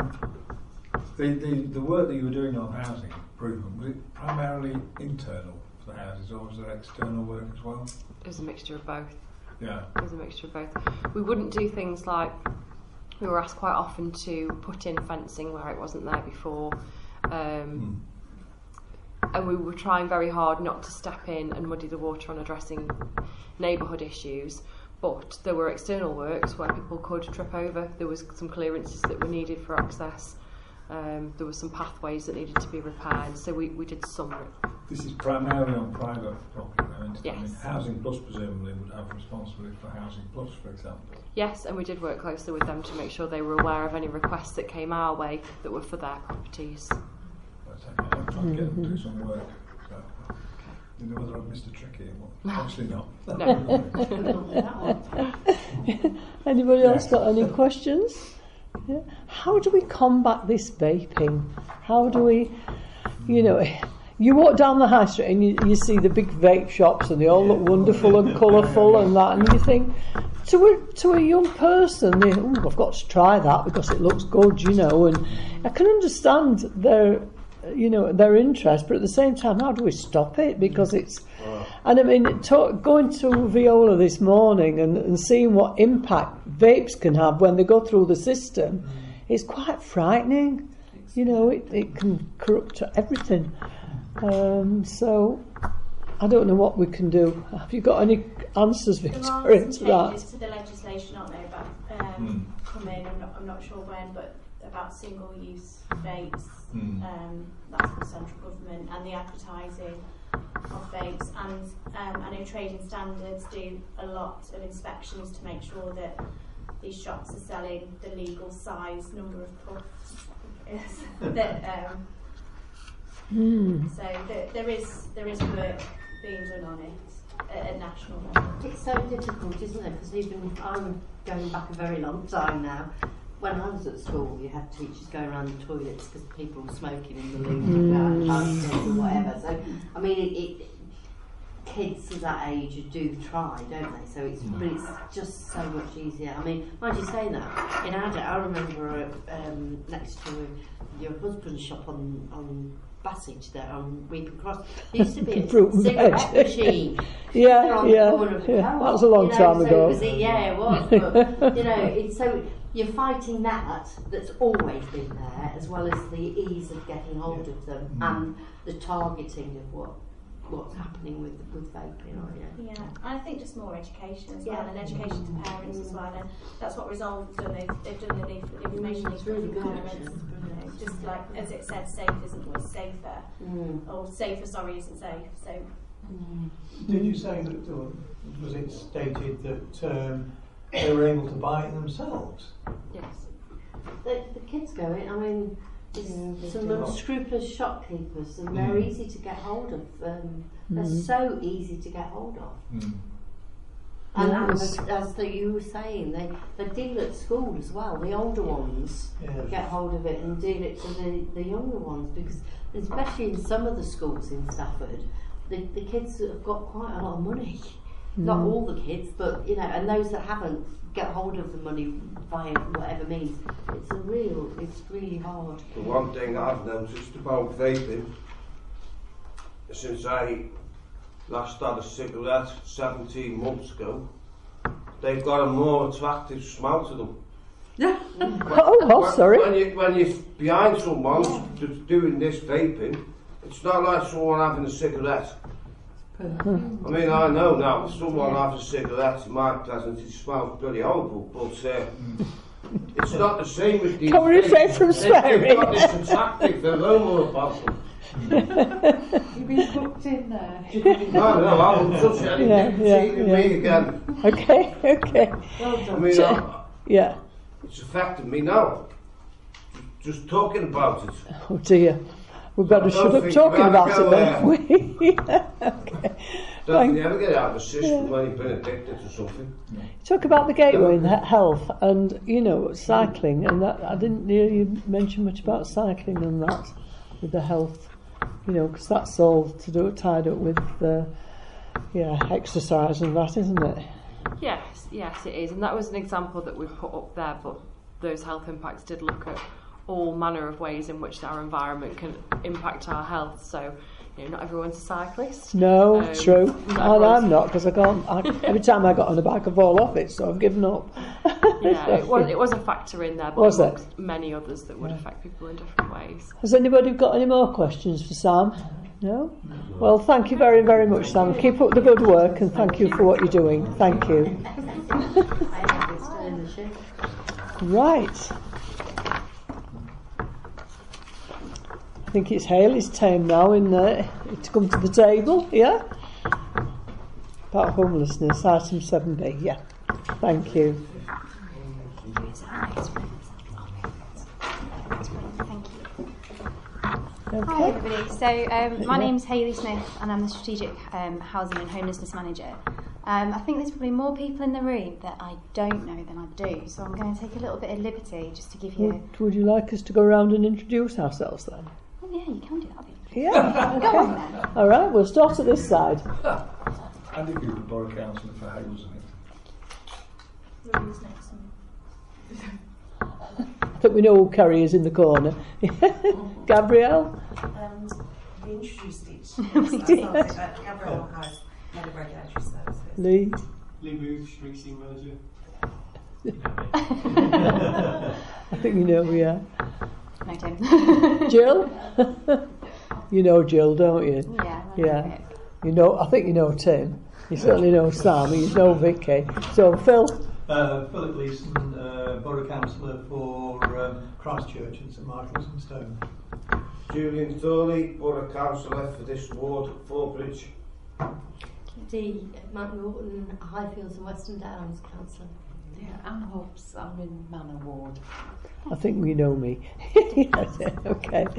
The work that you were doing on housing improvement, was it primarily internal for the houses, or was there external work as well?
It was a mixture of both.
Yeah.
It was a mixture of both. We wouldn't do things like, we were asked quite often to put in fencing where it wasn't there before, and we were trying very hard not to step in and muddy the water on addressing neighbourhood issues, but there were external works where people could trip over. There was some clearances that were needed for access. There were some pathways that needed to be repaired, so we did some.
This is primarily on private property, though, isn't it?
Yes.
I mean, Housing Plus presumably would have responsibility for Housing Plus, for example.
Yes, and we did work closely with them to make sure they were aware of any requests that came our way that were for their properties.
That's okay. I'm trying to get them to do some work. So, you know whether I've missed a trick here? Well, obviously not.
No.
Anybody else got any questions? Yeah. How do we combat this vaping? How do we, you walk down the high street and you see the big vape shops and they all look wonderful and colourful and that, and you think, to a young person, I've got to try that because it looks good, and I can understand their interest, but at the same time, how do we stop it? Because it's, and I mean, going to Viola this morning and seeing what impact vapes can have when they go through the system is quite frightening. you know, it can corrupt everything. So I don't know what we can do. Have you got any answers,
There
Victoria,
are
to
some
that?
changes to the legislation, aren't there, about coming, I'm not sure when, but about single-use vapes. That's the central government, and the advertising of vapes. And I know trading standards do a lot of inspections to make sure that these shops are selling the legal size number of puffs. So there is work being done on it at a national level.
It's so difficult, isn't it? Because even I'm going back a very long time now. When I was at school, you had teachers going around the toilets because people were smoking in the loo and whatever. So, I mean, kids of that age do try, don't they? So but it's just so much easier. I mean, mind you saying that, in Adder, I remember next to your husband's shop on Passage there on Weeping Cross, there used to be a cigarette machine.
Yeah. That was a long time ago.
So it was. But, you know, it's so you're fighting that's always been there, as well as the ease of getting hold of them and the targeting of what's happening with vaping, aren't you?
Yeah, and I think just more education as well, and education to parents as well, and that's what Resolve have done. They've done the information leaflet
really
for
good,
parents. You know, just like as it said, safe isn't always safer, or safer, isn't safe. So.
Did you say that, or was it stated that they were able to buy it themselves?
Yes.
The kids go in. I mean, there's some unscrupulous shopkeepers, and they're easy to get hold of. They're so easy to get hold of. And as you were saying, they deal at school as well. The older ones get hold of it and deal it to the younger ones, because especially in some of the schools in Stafford, the kids have got quite a lot of money. Not all the kids, but you know, and those that haven't get hold of the money via whatever means. It's really hard.
The one thing I've noticed about vaping, since I last had a cigarette 17 months ago, they've got a more attractive smell to them.
Yeah.
Sorry. When you're behind someone that's doing this vaping, it's not like someone having a cigarette. I mean, I know now, if someone has a cigarette in my presence, it smells bloody horrible, but it's not the same with these.
Can we refrain from swearing?
They've got this attractive aroma about them.
You've been hooked in there.
No, I won't touch anything. Me again.
Okay.
I mean, it's affecting me now. Just talking about it.
Oh dear. We've got to shut up talking about it, then. Okay.
Don't you ever get out of the system when you've been addicted to something?
Talk about the gateway and health, and you know, cycling, and that I didn't really mention much about cycling and that with the health, you know, because that's all tied up with exercise and that, isn't it?
Yes, it is, and that was an example that we've put up there. But those health impacts did look at all manner of ways in which our environment can impact our health. So, you know, not everyone's a cyclist.
No, true. And I'm not, because I can't. Every time I got on a bike, I fall off it, so I've given up.
Yeah, it was a factor in there, but
was
there were many others that would affect people in different ways.
Has anybody got any more questions for Sam? No? Well, thank you very, very much, Sam. Keep up the good work, and thank you for what you're doing. Thank you. Right. I think it's Hayley's time now to come to the table, yeah? About homelessness, item 7B, yeah. Thank you.
Okay. Hi everybody, so my name's Hayley Smith and I'm the Strategic Housing and Homelessness Manager. I think there's probably more people in the room that I don't know than I do, so I'm going to take a little bit of liberty just to give you...
Would you like us to go around and introduce ourselves then?
Oh yeah, you can do that.
Yeah, okay.
Go on then.
All right, we'll start at this side.
Andy Cooper, Borough Councillor for Hazelton.
Ruby's next one.
I think we know who Kerry is in the corner. Gabrielle?
We introduced each. Gabrielle has Head of Regulatory Services.
Lee
Booth, Street Scene Manager.
I think you know, yeah.
No, Tim.
Jill? You know Jill, don't you?
Yeah.
Yeah. You know, I think you know Tim. You certainly know Sam. You know Vicky. So Phil.
Philip Leeson, Borough Councillor for Christchurch and St Michael's and Stone.
Julian Thorley, Borough Councillor for this ward, Forbridge.
Matt Norton, Highfields and Western Downs Councillor.
Yeah, Anne Hobbs, I'm in Manor Ward.
I think you know me. Okay.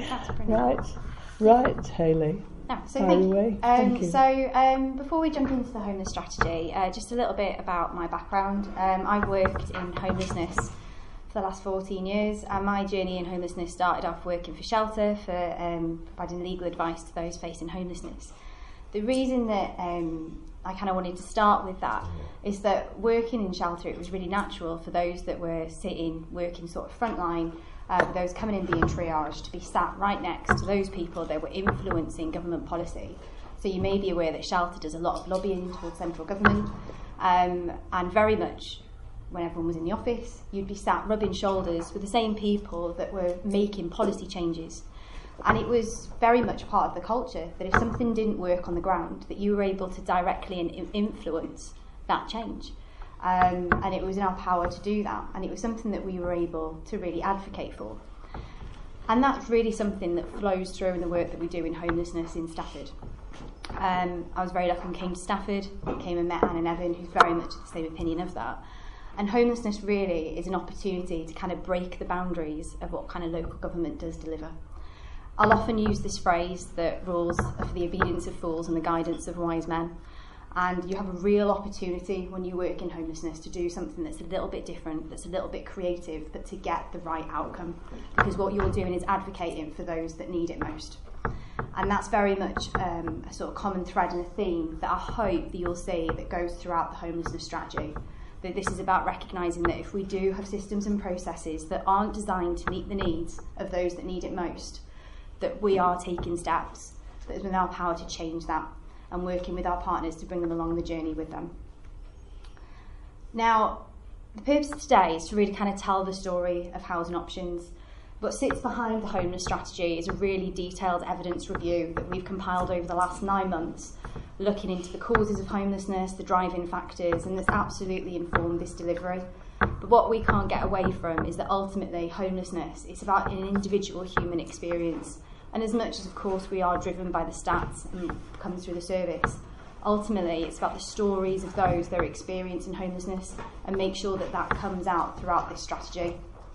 Right, Hayley.
No, so
Thank you.
So before we jump into the homeless strategy, just a little bit about my background. I've worked in homelessness for the last 14 years, and my journey in homelessness started off working for Shelter for providing legal advice to those facing homelessness. The reason that I kind of wanted to start with that is that working in Shelter, it was really natural for those that were working sort of frontline, those coming in being triaged, to be sat right next to those people that were influencing government policy. So you may be aware that Shelter does a lot of lobbying towards central government, and very much when everyone was in the office, you'd be sat rubbing shoulders with the same people that were making policy changes. And it was very much part of the culture that if something didn't work on the ground, that you were able to directly influence that change. And it was in our power to do that. And it was something that we were able to really advocate for. And that's really something that flows through in the work that we do in homelessness in Stafford. I was very lucky and came to Stafford, came and met Anne and Evan, who's very much of the same opinion of that. And homelessness really is an opportunity to kind of break the boundaries of what kind of local government does deliver. I'll often use this phrase that rules are for the obedience of fools and the guidance of wise men. And you have a real opportunity when you work in homelessness to do something that's a little bit different, that's a little bit creative, but to get the right outcome. Because what you're doing is advocating for those that need it most. And that's very much a sort of common thread and a theme that I hope that you'll see that goes throughout the homelessness strategy. That this is about recognising that if we do have systems and processes that aren't designed to meet the needs of those that need it most, that we are taking steps that is within our power to change that and working with our partners to bring them along the journey with them. Now, the purpose of today is to really kind of tell the story of housing options. What sits behind the homeless strategy is a really detailed evidence review that we've compiled over the last 9 months, looking into the causes of homelessness, the driving factors, and that's absolutely informed this delivery. But what we can't get away from is that ultimately homelessness is about an individual human experience. And as much as, of course, we are driven by the stats and comes through the service, ultimately it's about the stories of those that are experiencing homelessness and make sure that that comes out throughout this strategy.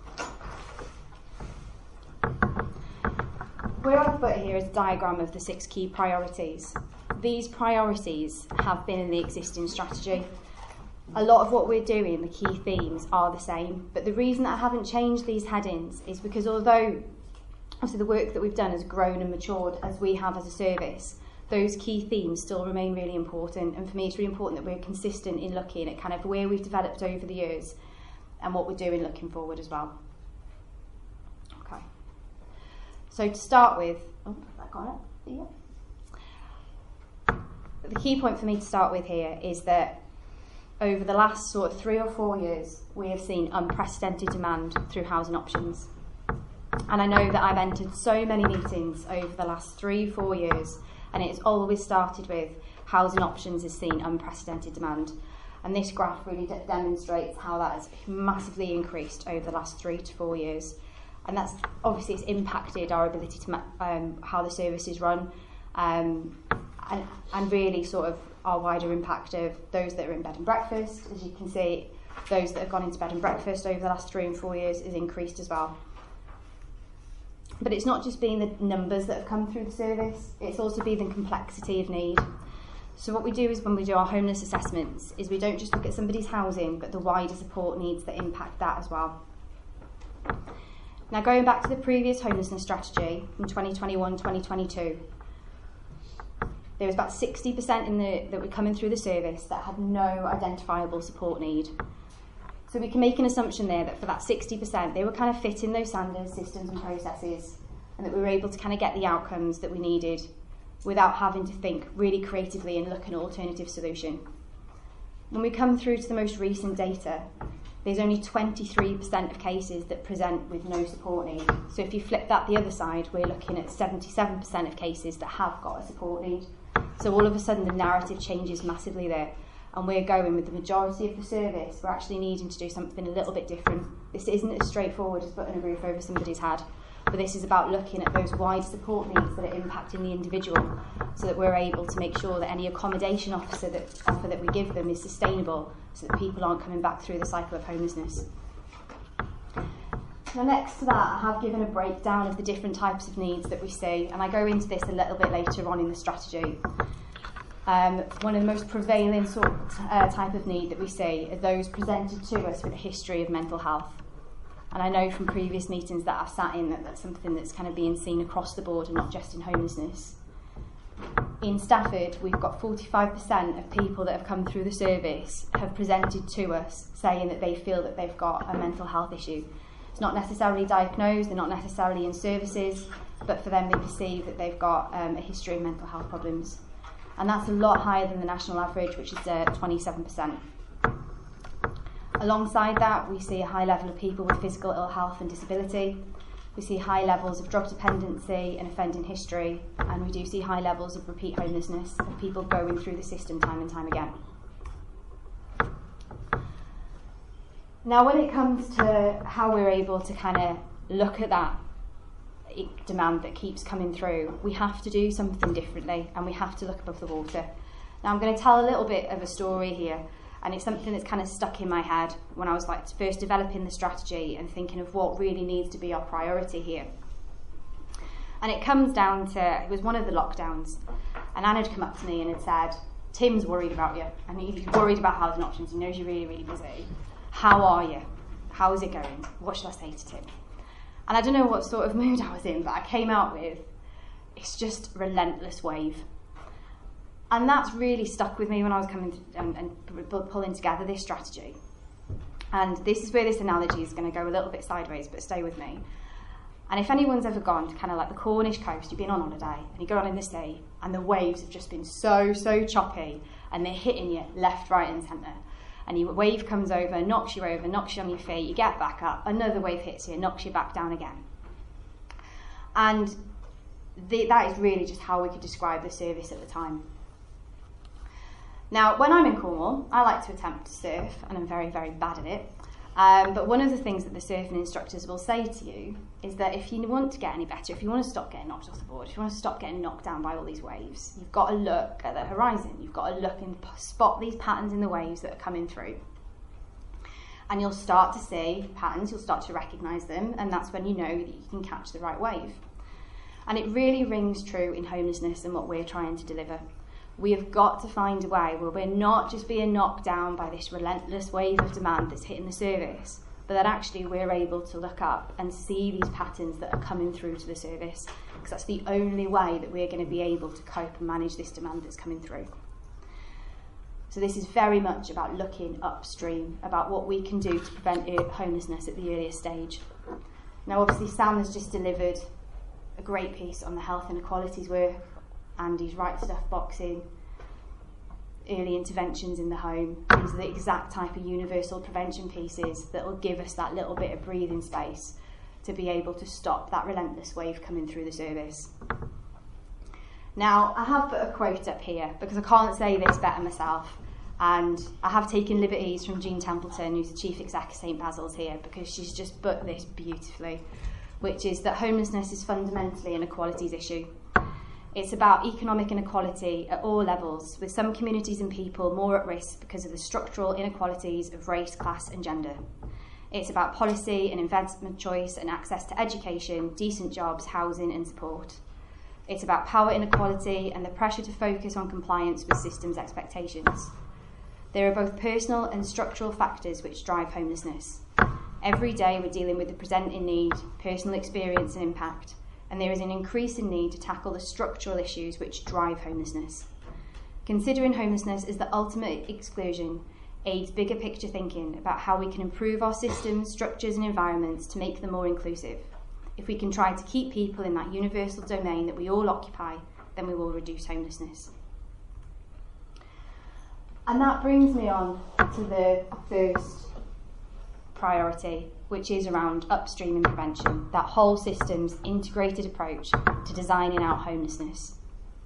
Where I've put here is a diagram of the 6 key priorities. These priorities have been in the existing strategy. A lot of what we're doing, the key themes, are the same. But the reason that I haven't changed these headings is because although obviously the work that we've done has grown and matured as we have as a service, those key themes still remain really important. And for me, it's really important that we're consistent in looking at kind of where we've developed over the years and what we're doing looking forward as well. Okay. So to start with, I got it? Yeah. The key point for me to start with here is that over the last sort of 3 or 4 years, we have seen unprecedented demand through housing options. And I know that I've entered so many meetings over the last 3-4 years, and it's always started with housing options has seen unprecedented demand. And this graph really demonstrates how that has massively increased over the last 3 to 4 years. And that's obviously it's impacted our ability to how the service is run, and really sort of our wider impact of those that are in bed and breakfast. As you can see, those that have gone into bed and breakfast over the last 3 and 4 years is increased as well. But it's not just been the numbers that have come through the service, it's also been the complexity of need. So what we do is when we do our homeless assessments is we don't just look at somebody's housing, but the wider support needs that impact that as well. Now going back to the previous homelessness strategy in 2021-2022, there was about 60% that were coming through the service that had no identifiable support need. So we can make an assumption there that for that 60%, they were kind of fitting those standards, systems and processes, and that we were able to kind of get the outcomes that we needed without having to think really creatively and look at an alternative solution. When we come through to the most recent data, there's only 23% of cases that present with no support need. So if you flip that the other side, we're looking at 77% of cases that have got a support need. So all of a sudden the narrative changes massively there, and we're going with the majority of the service. We're actually needing to do something a little bit different. This isn't as straightforward as putting a roof over somebody's head, but this is about looking at those wide support needs that are impacting the individual, so that we're able to make sure that any accommodation offer that we give them is sustainable, so that people aren't coming back through the cycle of homelessness. Now, next to that, I have given a breakdown of the different types of needs that we see, and I go into this a little bit later on in the strategy. One of the most prevailing type of need that we see are those presented to us with a history of mental health. And I know from previous meetings that I've sat in that that's something that's kind of being seen across the board and not just in homelessness. In Stafford, we've got 45% of people that have come through the service have presented to us saying that they feel that they've got a mental health issue. It's not necessarily diagnosed, they're not necessarily in services, but for them they perceive that they've got a history of mental health problems. And that's a lot higher than the national average, which is 27%. Alongside that, we see a high level of people with physical ill health and disability. We see high levels of drug dependency and offending history, and we do see high levels of repeat homelessness of people going through the system time and time again. Now, when it comes to how we're able to kind of look at that demand that keeps coming through, we have to do something differently, and we have to look above the water. Now, I'm going to tell a little bit of a story here, and it's something that's kind of stuck in my head when I was first developing the strategy and thinking of what really needs to be our priority here. And it comes down to, it was one of the lockdowns, and Anna had come up to me and had said, Tim's worried about you, and he's worried about housing options, he knows you're really, really busy. How are you? How is it going? What should I say to Tim? And I don't know what sort of mood I was in, but I came out with, it's just relentless wave. And that's really stuck with me when I was coming and pulling together this strategy. And this is where this analogy is going to go a little bit sideways, but stay with me. And if anyone's ever gone to kind of like the Cornish coast, you've been on holiday, and you go on in the sea, and the waves have just been so choppy, and they're hitting you left, right and centre. And your wave comes over, knocks you on your feet, you get back up, another wave hits you, knocks you back down again. And that is really just how we could describe the service at the time. Now, when I'm in Cornwall, I like to attempt to surf, and I'm very, very bad at it. But one of the things that the surfing instructors will say to you is that if you want to get any better, if you want to stop getting knocked off the board, if you want to stop getting knocked down by all these waves, you've got to look at the horizon. You've got to look and spot these patterns in the waves that are coming through. And you'll start to see patterns, you'll start to recognise them, and that's when you know that you can catch the right wave. And it really rings true in homelessness and what we're trying to deliver. We have got to find a way where we're not just being knocked down by this relentless wave of demand that's hitting the service, but that actually we're able to look up and see these patterns that are coming through to the service, because that's the only way that we're going to be able to cope and manage this demand that's coming through. So this is very much about looking upstream, about what we can do to prevent homelessness at the earliest stage. Now, obviously, Sam has just delivered a great piece on the health inequalities work, Andy's Right Stuff boxing, early interventions in the home. These are the exact type of universal prevention pieces that will give us that little bit of breathing space to be able to stop that relentless wave coming through the service. Now, I have put a quote up here because I can't say this better myself, and I have taken liberties from Jean Templeton, who's the Chief Exec of St Basil's here, because she's just put this beautifully, which is that homelessness is fundamentally an equalities issue. It's about economic inequality at all levels, with some communities and people more at risk because of the structural inequalities of race, class and gender. It's about policy and investment choice and access to education, decent jobs, housing and support. It's about power inequality and the pressure to focus on compliance with systems expectations. There are both personal and structural factors which drive homelessness. Every day we're dealing with the presenting need, personal experience and impact, and there is an increasing need to tackle the structural issues which drive homelessness. Considering homelessness as the ultimate exclusion aids bigger picture thinking about how we can improve our systems, structures and environments to make them more inclusive. If we can try to keep people in that universal domain that we all occupy, then we will reduce homelessness. And that brings me on to the first priority, which is around upstream and prevention, that whole systems integrated approach to designing out homelessness.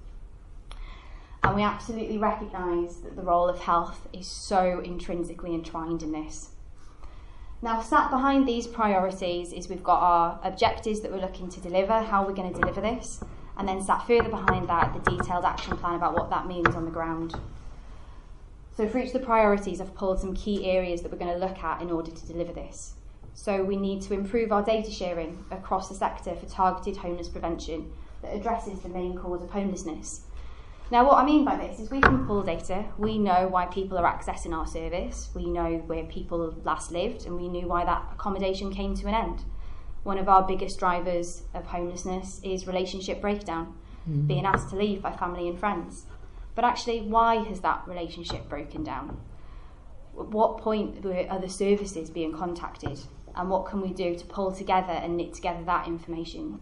And we absolutely recognise that the role of health is so intrinsically entwined in this. Now, sat behind these priorities is we've got our objectives that we're looking to deliver, how we're going to deliver this, and then sat further behind that, the detailed action plan about what that means on the ground. So for each of the priorities, I've pulled some key areas that we're going to look at in order to deliver this. So we need to improve our data sharing across the sector for targeted homeless prevention that addresses the main cause of homelessness. Now, what I mean by this is we can pull data. We know why people are accessing our service. We know where people last lived, and we knew why that accommodation came to an end. One of our biggest drivers of homelessness is relationship breakdown, being asked to leave by family and friends. But actually, why has that relationship broken down? At what point were other services being contacted? And what can we do to pull together and knit together that information?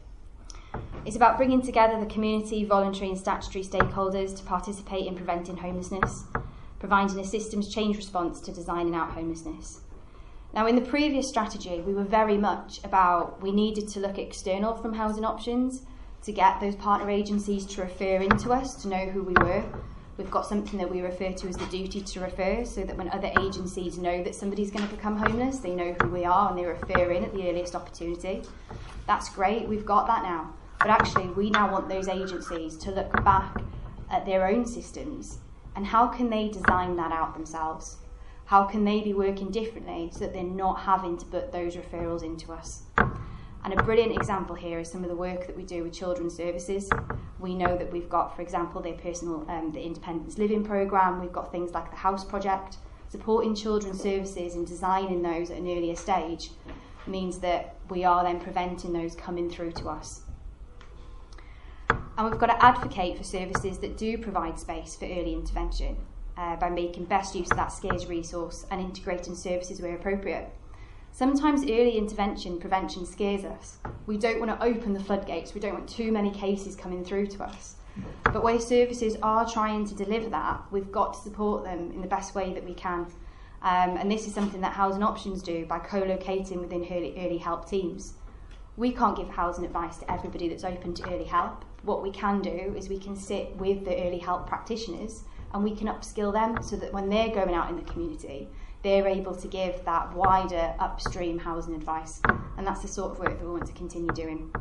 It's about bringing together the community, voluntary and statutory stakeholders to participate in preventing homelessness, providing a systems change response to designing out homelessness. Now, in the previous strategy, we were very much about we needed to look external from housing options to get those partner agencies to refer into us, to know who we were. We've got something that we refer to as the duty to refer, so that when other agencies know that somebody's going to become homeless, they know who we are and they refer in at the earliest opportunity. That's great, we've got that now. But actually, we now want those agencies to look back at their own systems and how can they design that out themselves? How can they be working differently so that they're not having to put those referrals into us? And a brilliant example here is some of the work that we do with children's services. We know that we've got, for example, their personal, the Independence Living Programme. We've got things like the House Project. Supporting children's services and designing those at an earlier stage means that we are then preventing those coming through to us. And we've got to advocate for services that do provide space for early intervention by making best use of that scarce resource and integrating services where appropriate. Sometimes early intervention prevention scares us. We don't want to open the floodgates. We don't want too many cases coming through to us. But where services are trying to deliver that, we've got to support them in the best way that we can. And this is something that Housing Options do by co-locating within early help teams. We can't give housing advice to everybody that's open to early help. What we can do is we can sit with the early help practitioners and we can upskill them so that when they're going out in the community, they're able to give that wider upstream housing advice. And that's the sort of work that we want to continue doing.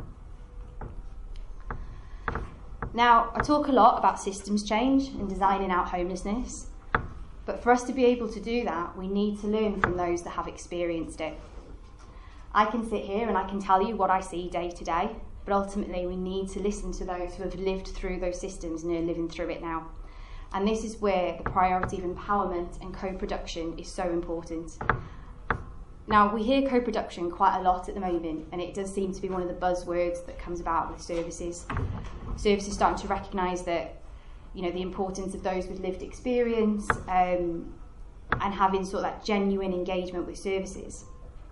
Now, I talk a lot about systems change and designing out homelessness, but for us to be able to do that, we need to learn from those that have experienced it. I can sit here and I can tell you what I see day to day, but ultimately we need to listen to those who have lived through those systems and are living through it now. And this is where the priority of empowerment and co-production is so important. Now, we hear co-production quite a lot at the moment, and it does seem to be one of the buzzwords that comes about with services. Services starting to recognise that, you know, the importance of those with lived experience and having sort of that genuine engagement with services.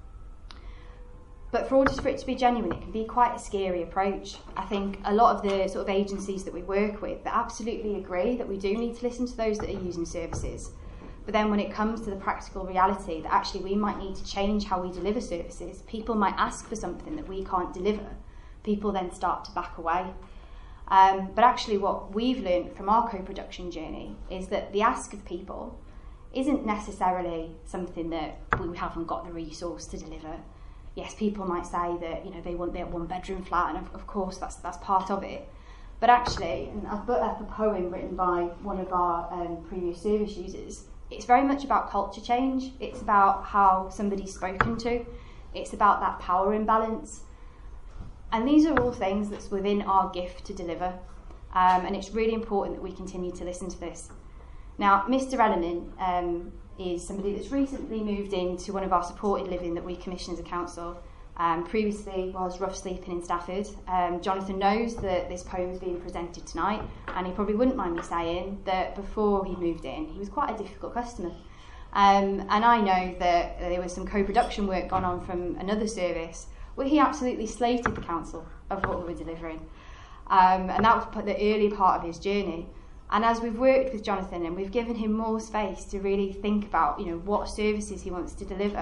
But for it to be genuine, it can be quite a scary approach. I think a lot of the sort of agencies that we work with, they absolutely agree that we do need to listen to those that are using services. But then when it comes to the practical reality that actually we might need to change how we deliver services, people might ask for something that we can't deliver, people then start to back away. But actually what we've learned from our co-production journey is that the ask of people isn't necessarily something that we haven't got the resource to deliver. Yes, people might say that, you know, they want their one-bedroom flat, and of course that's part of it. But actually, and I've put up a poem written by one of our previous service users. It's very much about culture change. It's about how somebody's spoken to. It's about that power imbalance. And these are all things that's within our gift to deliver. And it's really important that we continue to listen to this. Now, Mr. Elliman is somebody that's recently moved into one of our supported living that we commission as a council. Previously was rough sleeping in Stafford. Jonathan knows that this poem is being presented tonight, and he probably wouldn't mind me saying that before he moved in, he was quite a difficult customer. And I know that there was some co-production work gone on from another service where he absolutely slated the council of what we were delivering. And that was the early part of his journey. And as we've worked with Jonathan and we've given him more space to really think about, you know, what services he wants to deliver,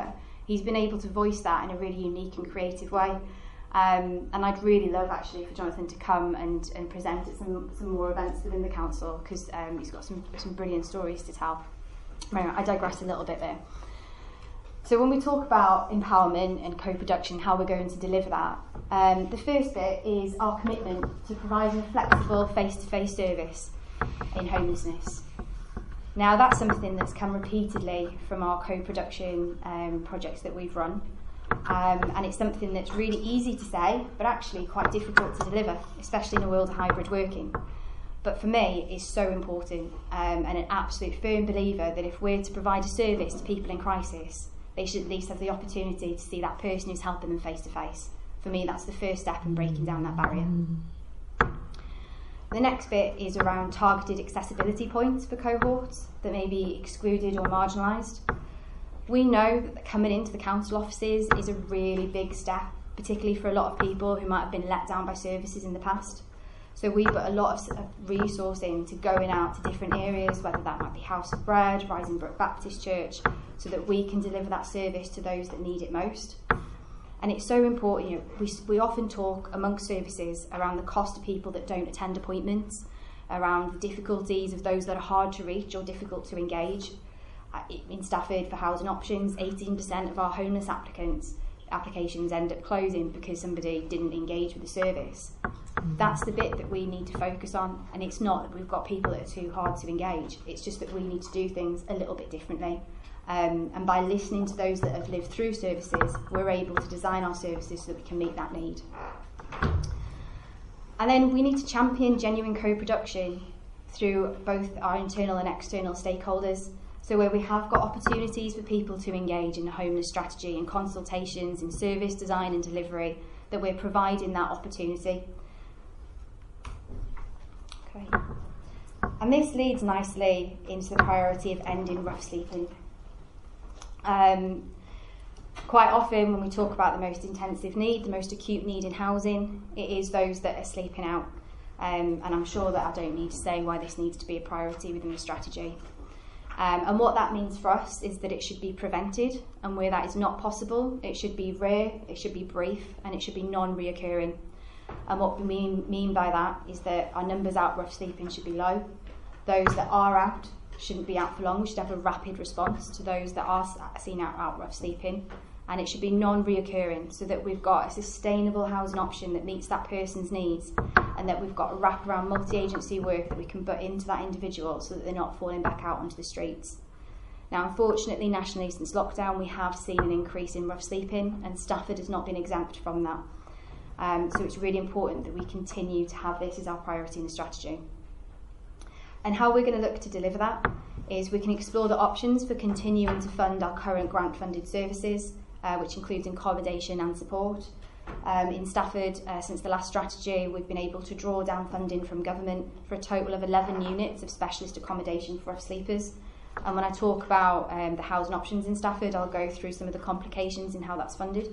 He's been able to voice that in a really unique and creative way. And I'd really love actually for Jonathan to come and present at some more events within the council, because he's got some brilliant stories to tell. Anyway, I digress a little bit there. So when we talk about empowerment and co-production, how we're going to deliver that, the first bit is our commitment to providing a flexible face-to-face service in homelessness. Now that's something that's come repeatedly from our co-production projects that we've run. And it's something that's really easy to say, but actually quite difficult to deliver, especially in a world of hybrid working. But for me, it's so important, and an absolute firm believer that if we're to provide a service to people in crisis, they should at least have the opportunity to see that person who's helping them face to face. For me, that's the first step in breaking down that barrier. The next bit is around targeted accessibility points for cohorts that may be excluded or marginalised. We know that coming into the council offices is a really big step, particularly for a lot of people who might have been let down by services in the past. So we put a lot of resource into going out to different areas, whether that might be House of Bread, Rising Brook Baptist Church, so that we can deliver that service to those that need it most. And it's so important, you know, we often talk amongst services around the cost of people that don't attend appointments, around the difficulties of those that are hard to reach or difficult to engage. In Stafford, for housing options, 18% of our homeless applications end up closing because somebody didn't engage with the service. That's the bit that we need to focus on, and it's not that we've got people that are too hard to engage, it's just that we need to do things a little bit differently. And by listening to those that have lived through services, we're able to design our services so that we can meet that need. And then we need to champion genuine co-production through both our internal and external stakeholders. So where we have got opportunities for people to engage in the homeless strategy and consultations in service design and delivery, that we're providing that opportunity. Okay. And this leads nicely into the priority of ending rough sleeping. Quite often when we talk about the most intensive need, the most acute need in housing, it is those that are sleeping out. And I'm sure that I don't need to say why this needs to be a priority within the strategy. And what that means for us is that it should be prevented, and where that is not possible, it should be rare, it should be brief, and it should be non-reoccurring. And what we mean by that is that our numbers out rough sleeping should be low. Those that are out shouldn't be out for long. We should have a rapid response to those that are seen out rough sleeping, and it should be non-reoccurring, so that we've got a sustainable housing option that meets that person's needs, and that we've got wraparound multi-agency work that we can put into that individual so that they're not falling back out onto the streets. Now, unfortunately, nationally, since lockdown, we have seen an increase in rough sleeping, and Stafford has not been exempt from that. So it's really important that we continue to have this as our priority in the strategy. And how we're going to look to deliver that is we can explore the options for continuing to fund our current grant-funded services, which includes accommodation and support. In Stafford, since the last strategy, we've been able to draw down funding from government for a total of 11 units of specialist accommodation for rough sleepers. And when I talk about the housing options in Stafford, I'll go through some of the complications in how that's funded.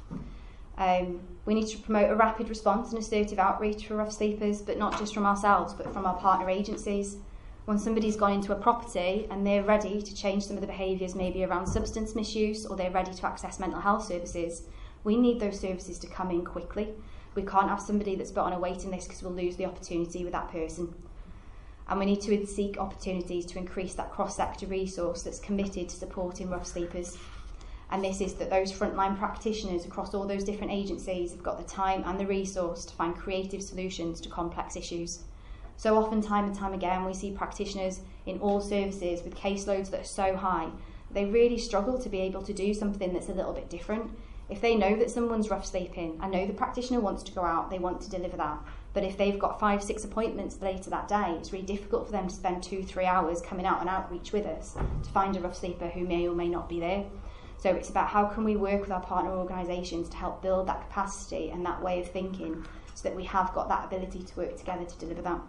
We need to promote a rapid response and assertive outreach for rough sleepers, but not just from ourselves, but from our partner agencies. When somebody's gone into a property and they're ready to change some of the behaviours, maybe around substance misuse, or they're ready to access mental health services, we need those services to come in quickly. We can't have somebody that's put on a waiting list because we'll lose the opportunity with that person. And we need to seek opportunities to increase that cross-sector resource that's committed to supporting rough sleepers. And this is that those frontline practitioners across all those different agencies have got the time and the resource to find creative solutions to complex issues. So often, time and time again, we see practitioners in all services with caseloads that are so high, they really struggle to be able to do something that's a little bit different. If they know that someone's rough sleeping, I know the practitioner wants to go out, they want to deliver that. But if they've got 5-6 appointments later that day, it's really difficult for them to spend 2-3 hours coming out on outreach with us to find a rough sleeper who may or may not be there. So it's about how can we work with our partner organisations to help build that capacity and that way of thinking so that we have got that ability to work together to deliver that.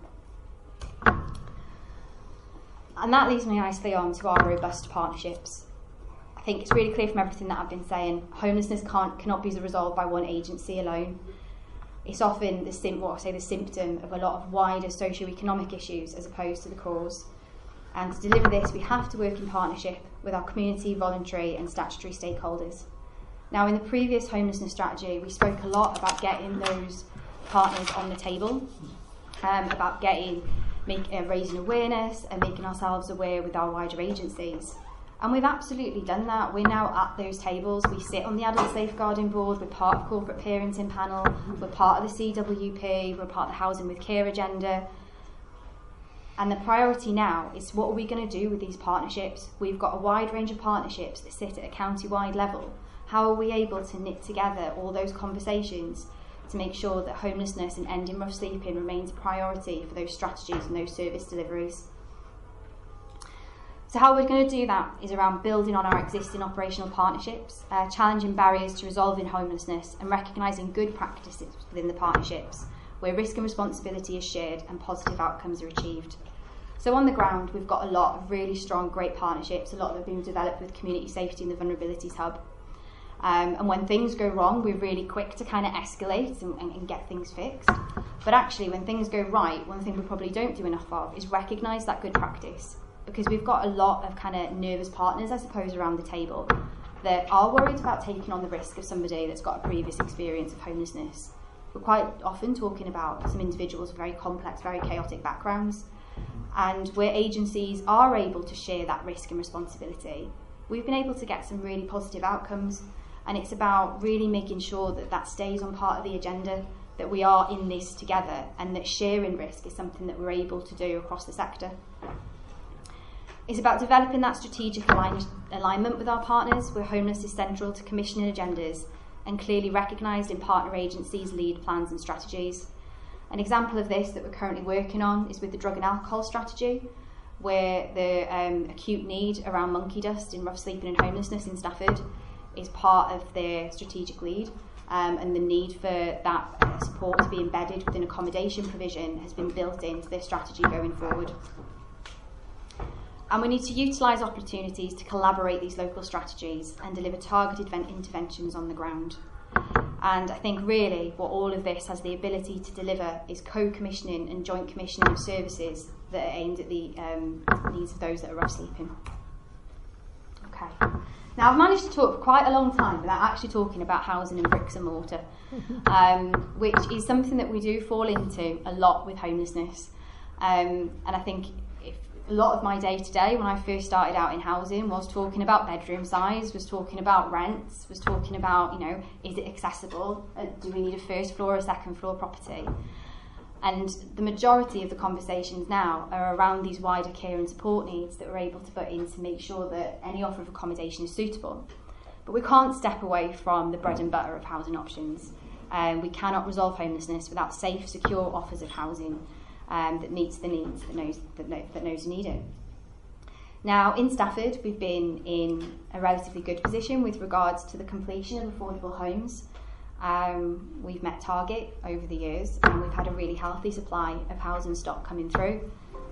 And that leads me nicely on to our robust partnerships. I think it's really clear from everything that I've been saying, homelessness cannot be resolved by one agency alone. It's often the symptom of a lot of wider socio-economic issues as opposed to the cause. And to deliver this, we have to work in partnership with our community, voluntary and statutory stakeholders. Now, in the previous homelessness strategy, we spoke a lot about getting those partners on the table, about raising awareness and making ourselves aware with our wider agencies. And we've absolutely done that. We're now at those tables. We sit on the Adult Safeguarding Board, we're part of Corporate Parenting Panel, we're part of the CWP, we're part of the Housing with Care agenda. And the priority now is, what are we going to do with these partnerships? We've got a wide range of partnerships that sit at a county-wide level. How are we able to knit together all those conversations to make sure that homelessness and ending rough sleeping remains a priority for those strategies and those service deliveries? So how we're going to do that is around building on our existing operational partnerships, challenging barriers to resolving homelessness and recognising good practices within the partnerships where risk and responsibility is shared and positive outcomes are achieved. So on the ground, we've got a lot of really strong, great partnerships. A lot of them have been developed with Community Safety and the Vulnerabilities Hub. And when things go wrong, we're really quick to kind of escalate and get things fixed. But actually, when things go right, one thing we probably don't do enough of is recognise that good practice. Because we've got a lot of kind of nervous partners, I suppose, around the table that are worried about taking on the risk of somebody that's got a previous experience of homelessness. We're quite often talking about some individuals with very complex, very chaotic backgrounds. And where agencies are able to share that risk and responsibility, we've been able to get some really positive outcomes. And it's about really making sure that that stays on part of the agenda, that we are in this together, and that sharing risk is something that we're able to do across the sector. It's about developing that strategic alignment with our partners, where homelessness is central to commissioning agendas and clearly recognised in partner agencies' lead plans and strategies. An example of this that we're currently working on is with the drug and alcohol strategy, where the acute need around monkey dust in rough sleeping and homelessness in Stafford is part of their strategic lead, and the need for that support to be embedded within accommodation provision has been built into their strategy going forward. And we need to utilise opportunities to collaborate these local strategies and deliver targeted interventions on the ground. And I think really what all of this has the ability to deliver is co-commissioning and joint commissioning of services that are aimed at the needs of those that are rough sleeping. Okay. Now, I've managed to talk for quite a long time without actually talking about housing and bricks and mortar, which is something that we do fall into a lot with homelessness. And I think a lot of my day-to-day when I first started out in housing was talking about bedroom size, was talking about rents, was talking about, you know, is it accessible? Do we need a first floor or a second floor property? And the majority of the conversations now are around these wider care and support needs that we're able to put in to make sure that any offer of accommodation is suitable. But we can't step away from the bread and butter of housing options. We cannot resolve homelessness without safe, secure offers of housing that meets the needs that knows who need it. Now, in Stafford, we've been in a relatively good position with regards to the completion of affordable homes. We've met target over the years, and we've had a really healthy supply of housing stock coming through.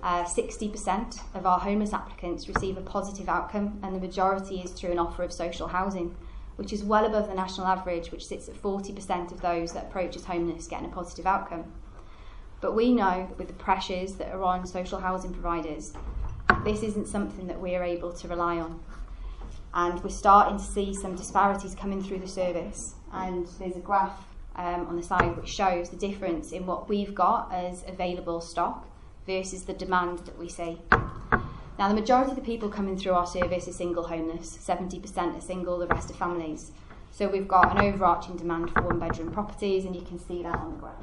60% of our homeless applicants receive a positive outcome, and the majority is through an offer of social housing, which is well above the national average, which sits at 40% of those that approach as homeless getting a positive outcome. But we know that with the pressures that are on social housing providers, this isn't something that we're able to rely on. And we're starting to see some disparities coming through the service. And there's a graph on the side which shows the difference in what we've got as available stock versus the demand that we see. Now, the majority of the people coming through our service are single homeless. 70% are single, the rest are families. So we've got an overarching demand for one-bedroom properties, and you can see that on the graph.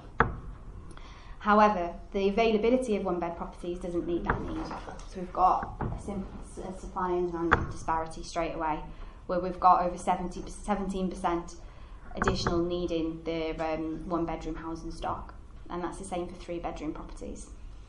However, the availability of one-bed properties doesn't meet that need. So we've got a supply and demand disparity straight away, where we've got over 17% additional needing their one-bedroom housing stock, and that's the same for three-bedroom properties.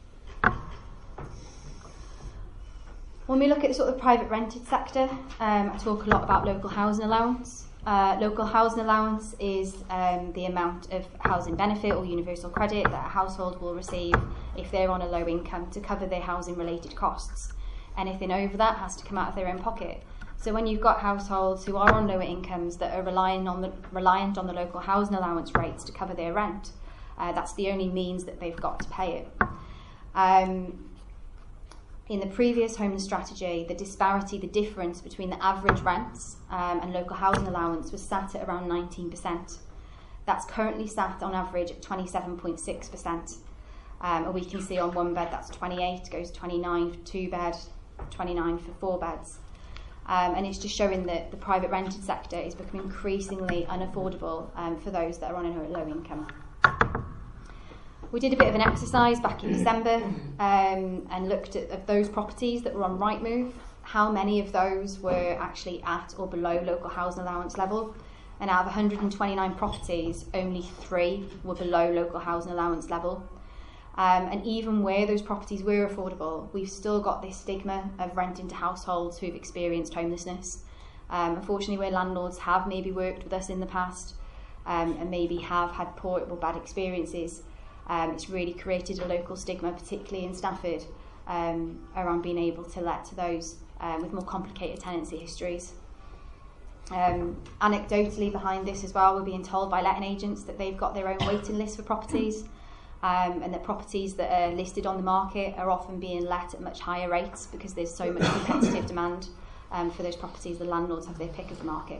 When we look at the sort of private rented sector, I talk a lot about local housing allowance. Local housing allowance is the amount of housing benefit or universal credit that a household will receive if they're on a low income to cover their housing related costs. Anything over that has to come out of their own pocket. So when you've got households who are on lower incomes that are reliant on the local housing allowance rates to cover their rent, that's the only means that they've got to pay it. In the previous homeless strategy, the disparity, the difference between the average rents and local housing allowance was sat at around 19%. That's currently sat on average at 27.6%. And we can see on 1 bed that's 28, goes 29 for 2 bed, 29 for 4 beds. And it's just showing that the private rented sector is becoming increasingly unaffordable for those that are on a low income. We did a bit of an exercise back in December and looked at those properties that were on Rightmove, how many of those were actually at or below local housing allowance level. And out of 129 properties, only 3 were below local housing allowance level. And even where those properties were affordable, we've still got this stigma of renting to households who've experienced homelessness. Unfortunately, where landlords have maybe worked with us in the past and maybe have had poor or bad experiences, it's really created a local stigma, particularly in Stafford, around being able to let to those with more complicated tenancy histories. Anecdotally behind this as well, we're being told by letting agents that they've got their own waiting list for properties. And that properties that are listed on the market are often being let at much higher rates because there's so much competitive demand for those properties. The landlords have their pick of the market.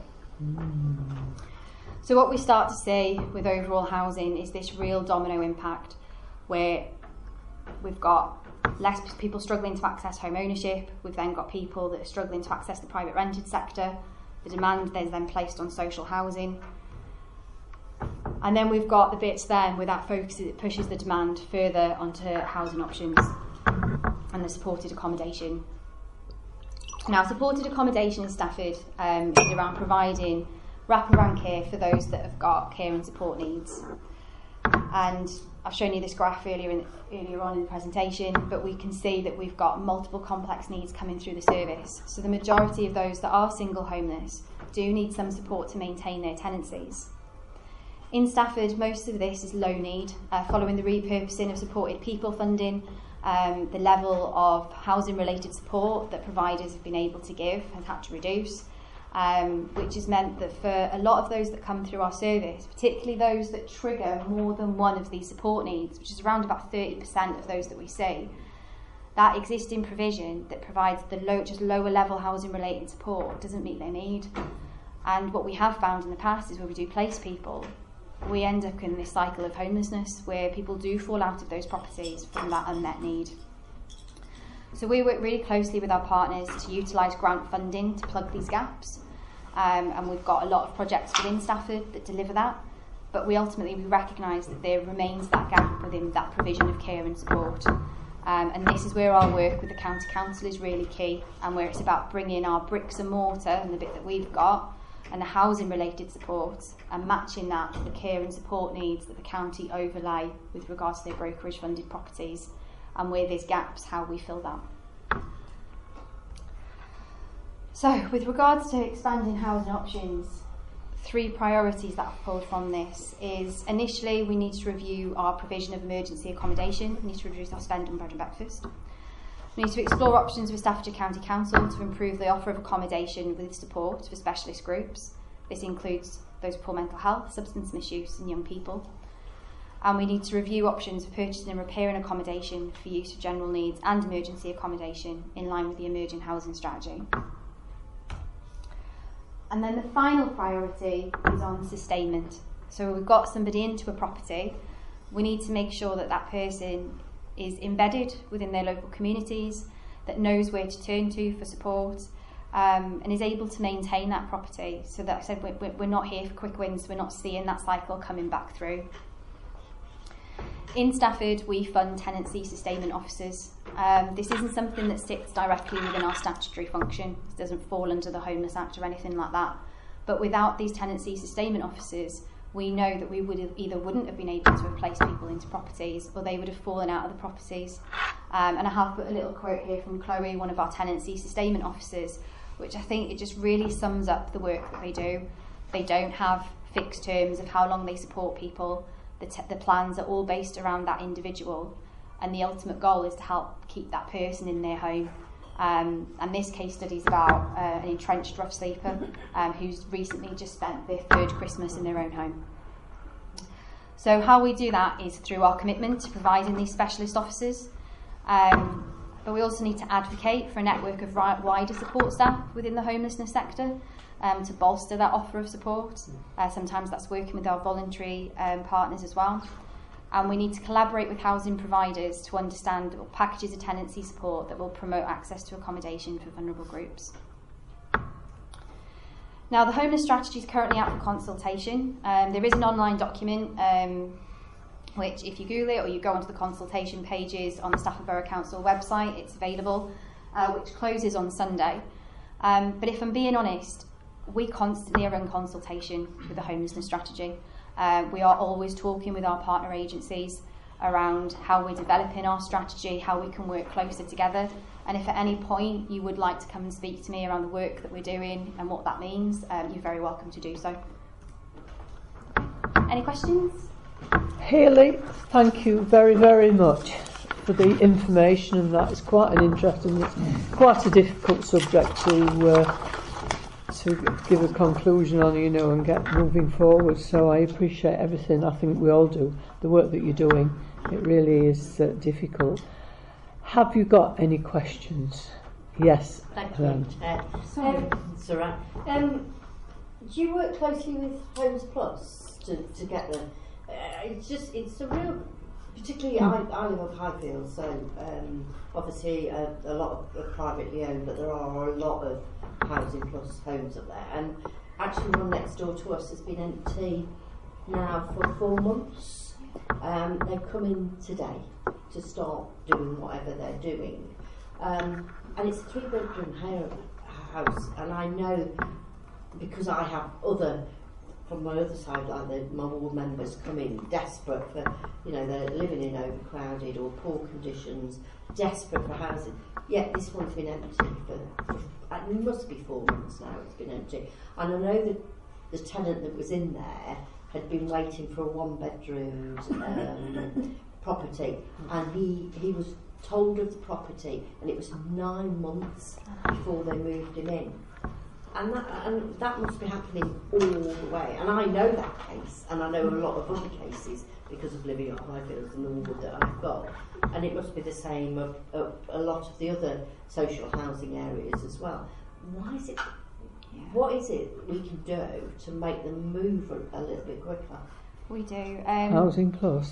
So what we start to see with overall housing is this real domino impact where we've got less people struggling to access home ownership, we've then got people that are struggling to access the private rented sector, the demand is then placed on social housing. And then we've got the bits then where that pushes the demand further onto housing options and the supported accommodation. Now, supported accommodation in Stafford is around providing wraparound care for those that have got care and support needs. And I've shown you this graph earlier on in the presentation, but we can see that we've got multiple complex needs coming through the service. So the majority of those that are single homeless do need some support to maintain their tenancies. In Stafford, most of this is low need. Following the repurposing of supported people funding, the level of housing related support that providers have been able to give has had to reduce, which has meant that for a lot of those that come through our service, particularly those that trigger more than one of these support needs, which is around about 30% of those that we see, that existing provision that provides the lower level housing related support doesn't meet their need. And what we have found in the past is where we do place people, we end up in this cycle of homelessness where people do fall out of those properties from that unmet need. So we work really closely with our partners to utilise grant funding to plug these gaps, and we've got a lot of projects within Stafford that deliver that, but we recognise that there remains that gap within that provision of care and support. And this is where our work with the County Council is really key, and where it's about bringing our bricks and mortar and the bit that we've got and the housing related support and matching that to the care and support needs that the county overlay with regards to their brokerage funded properties, and where there's gaps, how we fill that. So with regards to expanding housing options, 3 priorities that I've pulled from this is initially we need to review our provision of emergency accommodation. We need to reduce our spend on bread and breakfast. We need to explore options with Staffordshire County Council to improve the offer of accommodation with support for specialist groups. This includes those with poor mental health, substance misuse and young people. And we need to review options for purchasing and repairing accommodation for use of general needs and emergency accommodation in line with the emerging housing strategy. And then the final priority is on sustainment. So we've got somebody into a property, we need to make sure that that person is embedded within their local communities, that knows where to turn to for support, and is able to maintain that property. So that I said we're not here for quick wins, we're not seeing that cycle coming back through. In Stafford, we fund tenancy sustainment officers. This isn't something that sits directly within our statutory function. It doesn't fall under the Homeless Act or anything like that. But without these tenancy sustainment officers, we know that we wouldn't have been able to have placed people into properties, or they would have fallen out of the properties. And I have put a little quote here from Chloe, one of our tenancy sustainment officers, which I think it just really sums up the work that they do. They don't have fixed terms of how long they support people. The plans are all based around that individual, and the ultimate goal is to help keep that person in their home. And this case study is about an entrenched rough sleeper who's recently just spent their 3rd Christmas in their own home. So how we do that is through our commitment to providing these specialist officers. But we also need to advocate for a network of wider support staff within the homelessness sector to bolster that offer of support. Sometimes that's working with our voluntary partners as well. And we need to collaborate with housing providers to understand packages of tenancy support that will promote access to accommodation for vulnerable groups. Now, the homeless strategy is currently out for consultation. There is an online document which, if you Google it or you go onto the consultation pages on the Stafford Borough Council website, it's available, which closes on Sunday. But if I'm being honest, we constantly are in consultation with the homelessness strategy. We are always talking with our partner agencies around how we're developing our strategy, how we can work closer together. And if at any point you would like to come and speak to me around the work that we're doing and what that means, you're very welcome to do so. Any questions?
Hayley, thank you very, very much for the information, and that is quite an interesting, quite a difficult subject to give a conclusion on, you know, and get moving forward. So I appreciate everything. I think we all do. The work that you're doing, it really is difficult. Have you got any questions? Yes.
Thank you. Sorry, Sarah. Do you work closely with Homes Plus to get the? It's a real, particularly I live on Highfield, so obviously a lot of privately owned, but there are a lot of Housing Plus homes up there, and actually one next door to us has been empty now for 4 months. They've come in today to start doing whatever they're doing, and it's a 3-bedroom house, and I know because I have from my other side, like my ward members come in desperate for, you know, they're living in overcrowded or poor conditions, desperate for housing. Yet this one's been empty for it must be 4 months now. It's been empty, and I know that the tenant that was in there had been waiting for a 1-bedroom property, and he was told of the property, and it was 9 months before they moved him in. And that must be happening all the way. And I know that case, and I know a lot of other cases because of living at Highfields and the ward that I've got. And it must be the same of a lot of the other social housing areas as well. Why is it? What is it we can do to make them move a little bit quicker?
We do.
Housing Plus.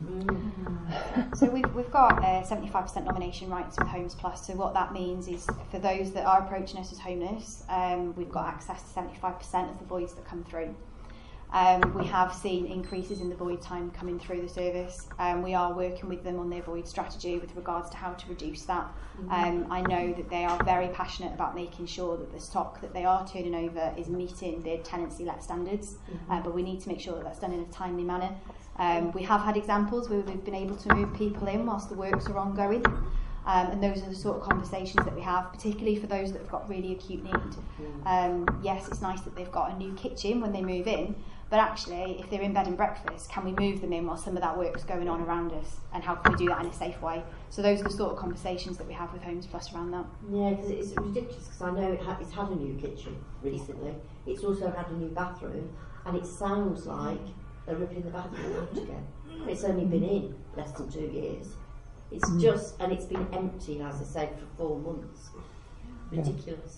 So we've got 75% nomination rights with Homes Plus. So what that means is for those that are approaching us as homeless, we've got access to 75% of the voids that come through. We have seen increases in the void time coming through the service. We are working with them on their void strategy with regards to how to reduce that. I know that they are very passionate about making sure that the stock that they are turning over is meeting their tenancy let standards, but we need to make sure that that's done in a timely manner. We have had examples where we've been able to move people in whilst the works are ongoing. And those are the sort of conversations that we have, particularly for those that have got really acute need. Yes, it's nice that they've got a new kitchen when they move in, but actually, if they're in bed and breakfast, can we move them in while some of that work's going on around us? And how can we do that in a safe way? So those are the sort of conversations that we have with Homes Plus around that.
Yeah, because it's ridiculous, because I know it's had a new kitchen recently. It's also had a new bathroom, and it sounds like they're ripping the bathroom out again. It's only been in less than 2 years. It's just, and it's been empty, as I said, for 4 months. Ridiculous.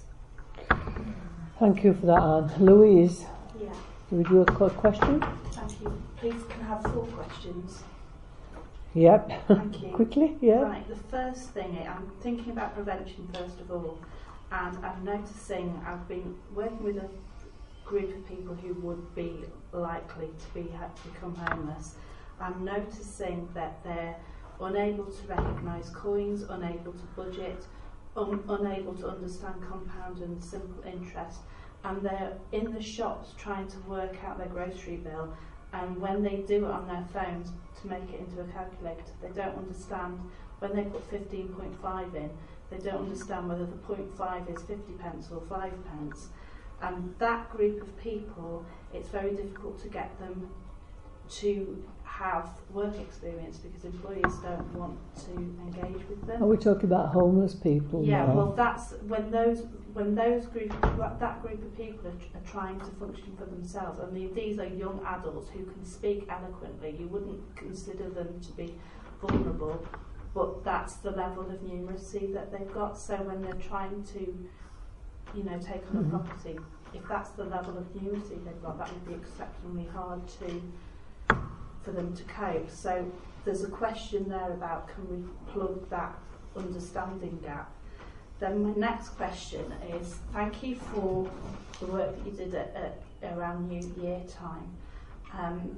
Thank you for that, Anne. Louise?
Yeah.
Do we do a question?
Thank you. Please, can I have 4 questions?
Yep.
Thank you.
Quickly, yeah.
Right, the first thing, I'm thinking about prevention first of all, and I'm noticing I've been working with a group of people who would be likely to become homeless. I'm noticing that they're unable to recognise coins, unable to budget, unable to understand compound and simple interest, and they're in the shops trying to work out their grocery bill, and when they do it on their phones to make it into a calculator, they don't understand when they put 15.5 in, they don't understand whether the 0.5 is 50 pence or 5 pence. And that group of people, it's very difficult to get them to have work experience because employers don't want to engage with them.
Are we talking about homeless people?
Yeah,
now?
well, that's when that group of people are trying to function for themselves. I mean, these are young adults who can speak eloquently. You wouldn't consider them to be vulnerable, but that's the level of numeracy that they've got. So when they're trying to, you know, take on a property, if that's the level of numeracy they've got, that would be exceptionally hard for them to cope. So there's a question there about, can we plug that understanding gap? Then my next question is, thank you for the work that you did at around New Year time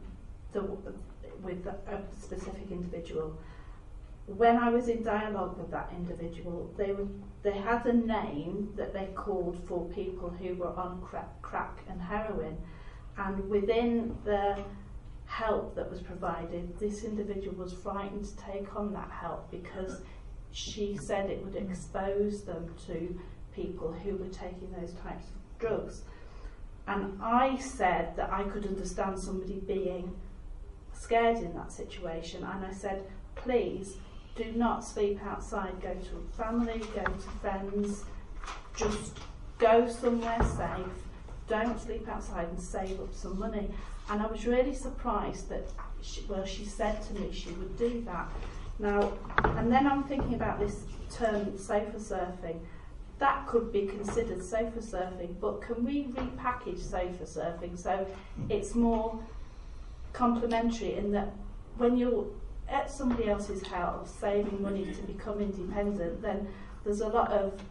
with a specific individual. When I was in dialogue with that individual, they had a name that they called for people who were on crack and heroin, and within the help that was provided, this individual was frightened to take on that help because she said it would expose them to people who were taking those types of drugs. And I said that I could understand somebody being scared in that situation, and I said, please do not sleep outside, go to a family, go to friends, just go somewhere safe, don't sleep outside and save up some money. And I was really surprised that she said to me she would do that. Now, and then I'm thinking about this term sofa surfing. That could be considered sofa surfing, but can we repackage sofa surfing so it's more complementary in that when you're at somebody else's house saving money to become independent, then there's a lot of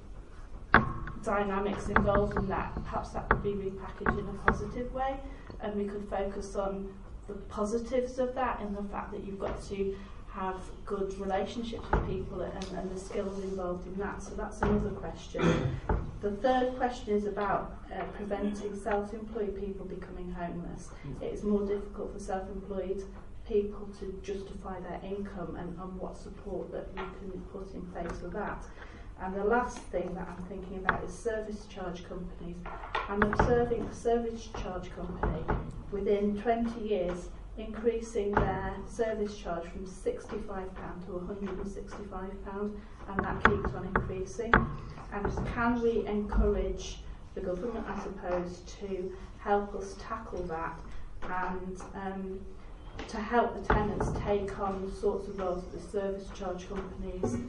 dynamics involved in that. Perhaps that could be repackaged in a positive way, and we could focus on the positives of that and the fact that you've got to have good relationships with people and the skills involved in that. So that's another question. The third question is about preventing self-employed people becoming homeless. It is more difficult for self-employed people to justify their income and what support that we can put in place for that. And the last thing that I'm thinking about is service charge companies. I'm observing a service charge company within 20 years increasing their service charge from £65 to £165, and that keeps on increasing. And can we encourage the government, I suppose, to help us tackle that and to help the tenants take on the sorts of roles that the service charge companies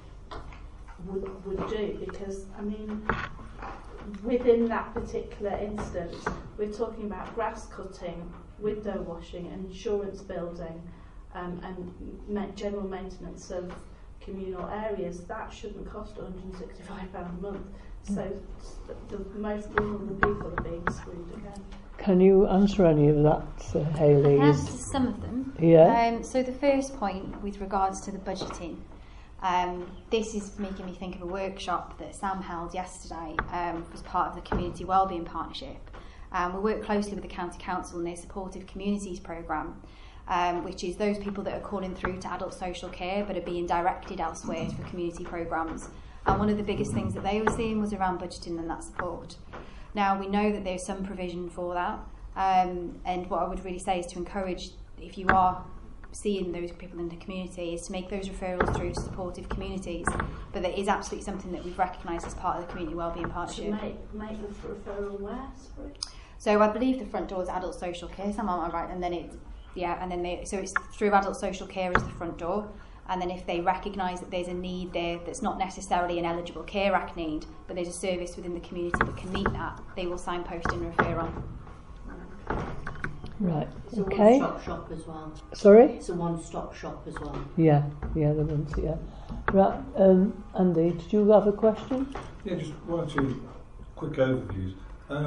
would do? Because, I mean, within that particular instance, we're talking about grass cutting, window washing, insurance building, and general maintenance of communal areas. That shouldn't cost £165 a month. So the most vulnerable people are being screwed again.
Can you answer any of that, Hayley?
I can answer some of them.
Yeah.
So the first point with regards to the budgeting, this is making me think of a workshop that Sam held yesterday, as part of the Community Wellbeing Partnership. We work closely with the County Council and their Supportive Communities programme, which is those people that are calling through to adult social care but are being directed elsewhere for community programmes. And one of the biggest things that they were seeing was around budgeting and that support. Now, we know that there's some provision for that, and what I would really say is to encourage, if you are seeing those people in the community, is to make those referrals through to supportive communities. But that is absolutely something that we've recognised as part of the Community Wellbeing Partnership.
To make the referral where? Sorry?
So I believe the front door is adult social care, am I right? And then so it's through adult social care as the front door. And then if they recognise that there's a need there that's not necessarily an eligible Care Act need, but there's a service within the community that can meet that, they will signpost and refer on.
Right,
it's
okay.
It's a one-stop shop as well.
Sorry?
It's a one-stop shop as well.
Yeah, the ones, yeah. Right, Andy, did you have a question?
Yeah, just one or two quick overviews.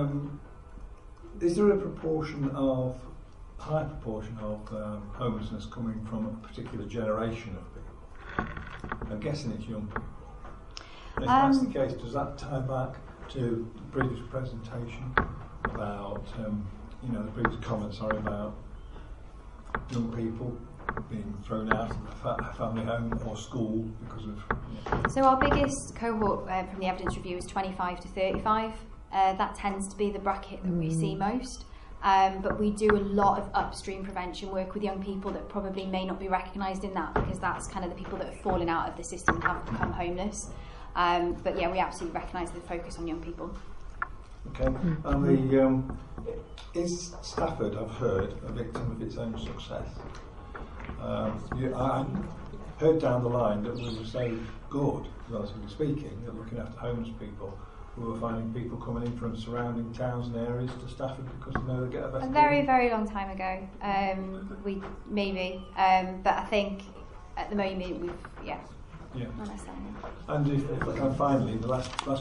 Is there a high proportion of homelessness coming from a particular generation of people? I'm guessing it's young people. And if that's the case, does that tie back to the previous presentation about, the previous comments about young people being thrown out of a family home or school because of...
So our biggest cohort from the evidence review is 25 to 35. That tends to be the bracket that we see most. But we do a lot of upstream prevention work with young people that probably may not be recognised in that, because that's kind of the people that have fallen out of the system and have become homeless. But yeah, we absolutely recognise the focus on young people.
Okay, and is Stafford, I've heard, a victim of its own success? heard down the line that we were so good, relatively speaking, at looking after homeless people. We were finding people coming in from surrounding towns and areas to Stafford because they know they get a better.
A very, very long time ago. We maybe, but I think at the moment we've not necessarily.
And if I can finally, the last point,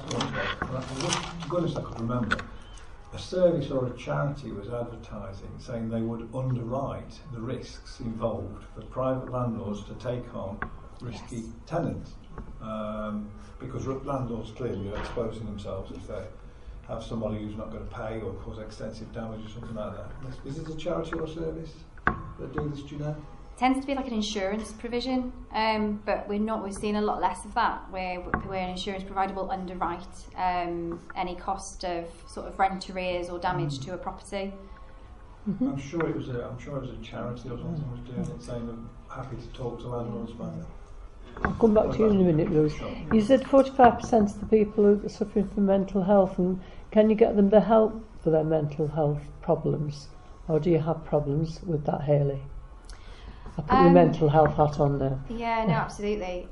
to goodness I could remember, a service or a charity was advertising saying they would underwrite the risks involved for private landlords to take on risky tenants. Because landlords clearly are exposing themselves if they have somebody who's not going to pay or cause extensive damage or something like that. Is it a charity or a service that do this, do you know?
Tends to be like an insurance provision, but we're seeing a lot less of that, where an insurance provider will underwrite any cost of sort of rent arrears or damage to a property.
Mm-hmm. I'm sure it was a charity or something was doing it, saying they're happy to talk to landlords about it.
I'll come back to you in a minute, Louise. You said 45% of the people are suffering from mental health, and can you get them the help for their mental health problems, or do you have problems with that, Hayley? I put your mental health hat on there.
Yeah, no, absolutely.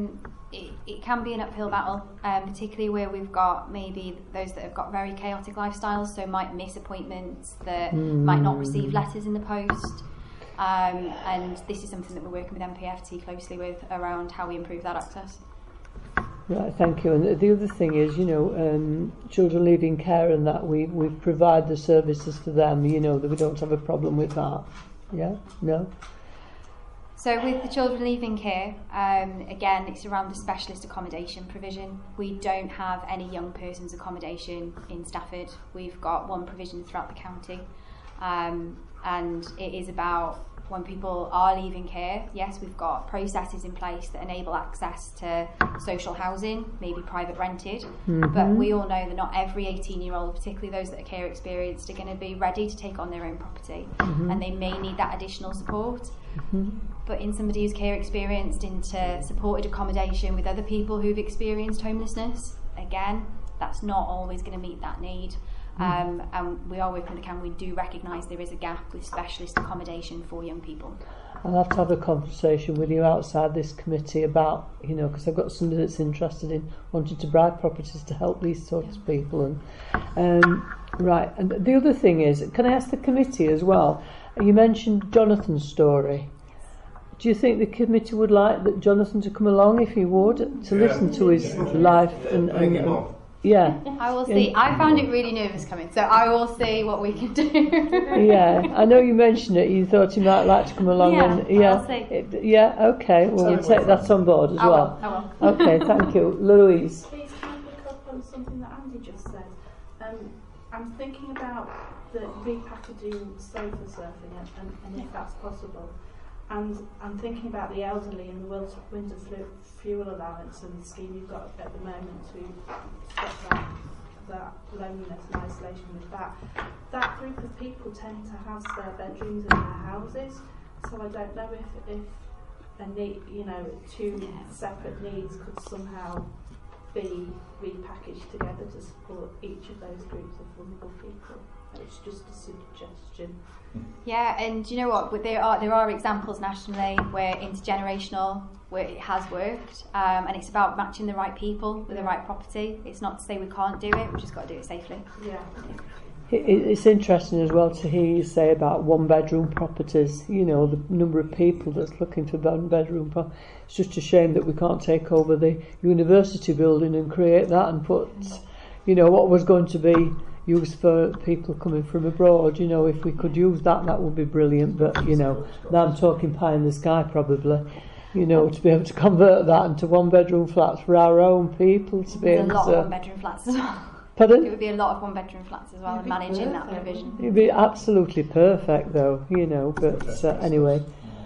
It can be an uphill battle, particularly where we've got maybe those that have got very chaotic lifestyles, so might miss appointments, that might not receive letters in the post. And this is something that we're working with MPFT closely with around how we improve that access.
Right, thank you. And the other thing is, children leaving care and that we provide the services for them, that we don't have a problem with that. Yeah? No?
So with the children leaving care, again, it's around the specialist accommodation provision. We don't have any young person's accommodation in Stafford. We've got one provision throughout the county. And it is about when people are leaving care, yes, we've got processes in place that enable access to social housing, maybe private rented, but we all know that not every 18-year-old, particularly those that are care experienced, are going to be ready to take on their own property, and they may need that additional support. But in somebody who's care experienced into supported accommodation with other people who've experienced homelessness, again, that's not always going to meet that need. And we are working with the county. We do recognise there is a gap with specialist accommodation for young people.
I'll have to have a conversation with you outside this committee about, because I've got somebody that's interested in wanting to buy properties to help these sorts of people. And right, and the other thing is, can I ask the committee as well? You mentioned Jonathan's story. Do you think the committee would like that Jonathan to come along, if he would, to listen to his life and yeah.
I will see. I found it really nervous coming, so I will see what we can do.
Yeah, I know you mentioned it. You thought he might like to come along.
I'll see.
Okay. Well, we'll take that on board as well.
I will.
Okay, thank you. Louise.
Please, can I pick up on something that Andy just said? I'm thinking about the repackaging sofa surfing and if that's possible. And I'm thinking about the elderly and the winter fuel allowance and the scheme you've got at the moment to stop that loneliness and isolation with that. That group of people tend to have spare bedrooms in their houses, so I don't know if a need, two separate needs could somehow be repackaged together to support each of those groups of vulnerable people. It's just a suggestion.
Yeah, and you know what? There are examples nationally where intergenerational, where it has worked, and it's about matching the right people with the right property. It's not to say we can't do it; we just got to do it safely.
Yeah.
It's interesting as well to hear you say about one-bedroom properties. The number of people that's looking for one-bedroom. It's just a shame that we can't take over the university building and create that and put, what was going to be used for people coming from abroad. If we could use that would be brilliant. But now I'm talking pie in the sky probably. To be able to convert that into one-bedroom flats for our own people to be able to.
There's a lot of one-bedroom flats as well.
Pardon?
It would be a lot of one-bedroom flats as well, and managing that provision.
It'd be absolutely perfect, though. But anyway.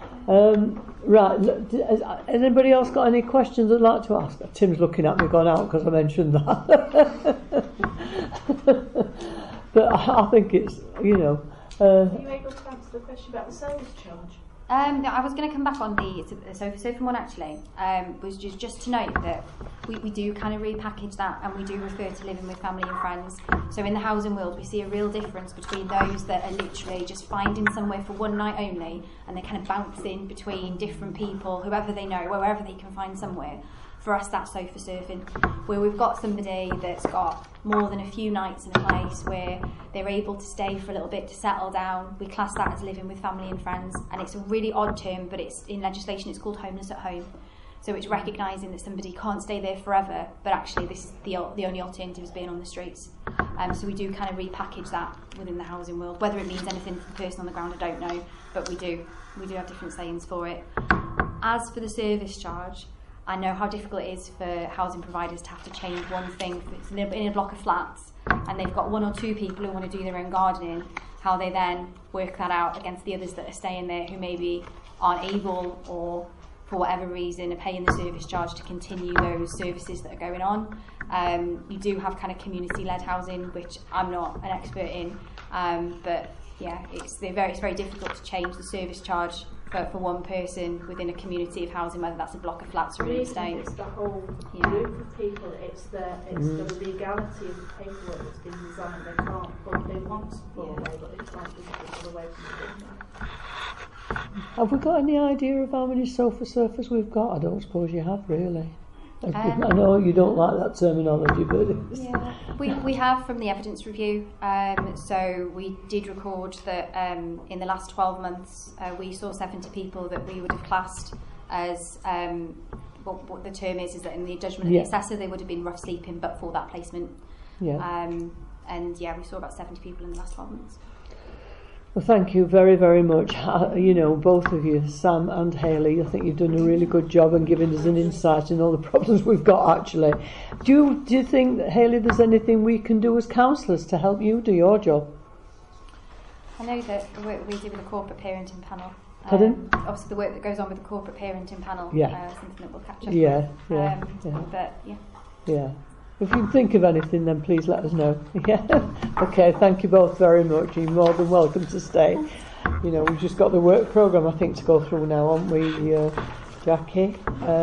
Right. Has anybody else got any questions they'd like to ask? Tim's looking at me, gone out because I mentioned that. But I think it's,
Are you able to answer the question about the service charge?
No, I was going to come back on the sofa one actually. Was just to note that we do kind of repackage that, and we do refer to living with family and friends. So in the housing world, we see a real difference between those that are literally just finding somewhere for one night only, and they're kind of bouncing between different people, whoever they know, wherever they can find somewhere. For us, that's sofa surfing, where we've got somebody that's got more than a few nights in a place where they're able to stay for a little bit to settle down. We class that as living with family and friends, and it's a really odd term, but it's in legislation, it's called homeless at home. So it's recognising that somebody can't stay there forever, but actually this is the only alternative is being on the streets. So we do kind of repackage that within the housing world. Whether it means anything for the person on the ground, I don't know, but we do have different sayings for it. As for the service charge, I know how difficult it is for housing providers to have to change one thing. If it's in a block of flats and they've got one or two people who want to do their own gardening, how they then work that out against the others that are staying there who maybe aren't able, or for whatever reason are paying the service charge to continue those services that are going on. You do have kind of community-led housing, which I'm not an expert in, but yeah, it's very difficult to change the service charge for one person within a community of housing, whether that's a block of flats or an estate.
It's the whole group of people. It's the legality of the paperwork that's been designed. They can't, but they want to pull away, but they can't pull away from the
Have we got any idea of how many sofa surfers we've got? I don't suppose you have, really. I know you don't like that terminology, but
yeah, we have from the evidence review. So we did record that in the last 12 months we saw 70 people that we would have classed as what the term is that in the judgment of the assessor they would have been rough sleeping but for that placement. And yeah, we saw about 70 people in the last 12 months.
Well, thank you very, very much. You know, both of you, Sam and Hayley, I think you've done a really good job in giving us an insight in all the problems we've got, actually. Do you think, Hayley, there's anything we can do as counsellors to help you do your job?
I know that the work we do with the corporate parenting panel.
Pardon?
Obviously, the work that goes on with the corporate parenting panel. Something that we'll catch up with. But,
yeah. If you think of anything, then please let us know. Yeah. Okay, thank you both very much. You're more than welcome to stay. You know, we've just got the work programme, I think, to go through now, haven't we, Jackie?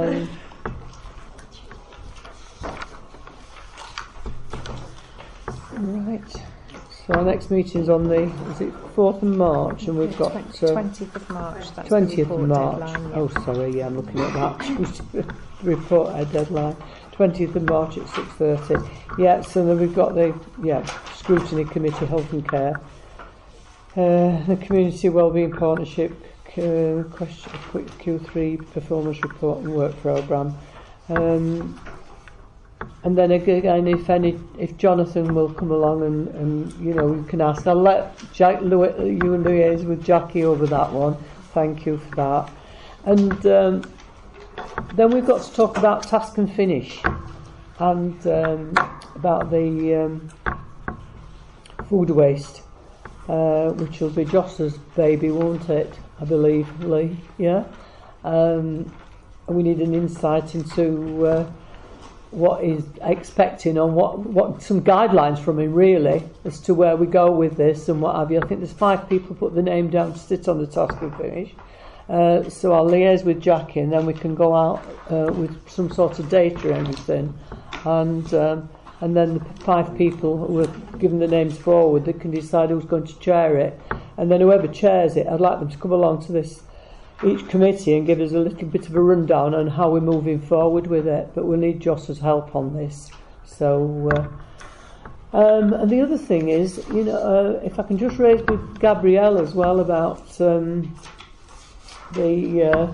Right. So our next meeting's on the, is it 4th of March? And we've got
20th of March. That's
20th of March.
Deadline,
Oh, sorry, I'm looking at that. Report deadline. 20th of March at 6:30. Yeah, so then we've got the scrutiny committee, health and care, the community wellbeing partnership, Q3 performance report and work programme, and then again if Jonathan will come along and you know you can ask. I'll let you liaise with Jackie over that one. Thank you for that. And then we've got to talk about task and finish, and about the food waste, which will be Joss's baby, won't it? I believe, Lee. Yeah. We need an insight into what he's expecting, on what some guidelines from him really as to where we go with this and what have you. I think there's 5 people put the name down to sit on the task and finish. So I'll liaise with Jackie, and then we can go out with some sort of data and everything, and then the 5 people who are given the names forward that can decide who's going to chair it, and then whoever chairs it, I'd like them to come along to each committee and give us a little bit of a rundown on how we're moving forward with it. But we'll need Joss's help on this. So. And the other thing is, you know, if I can just raise with Gabrielle as well about the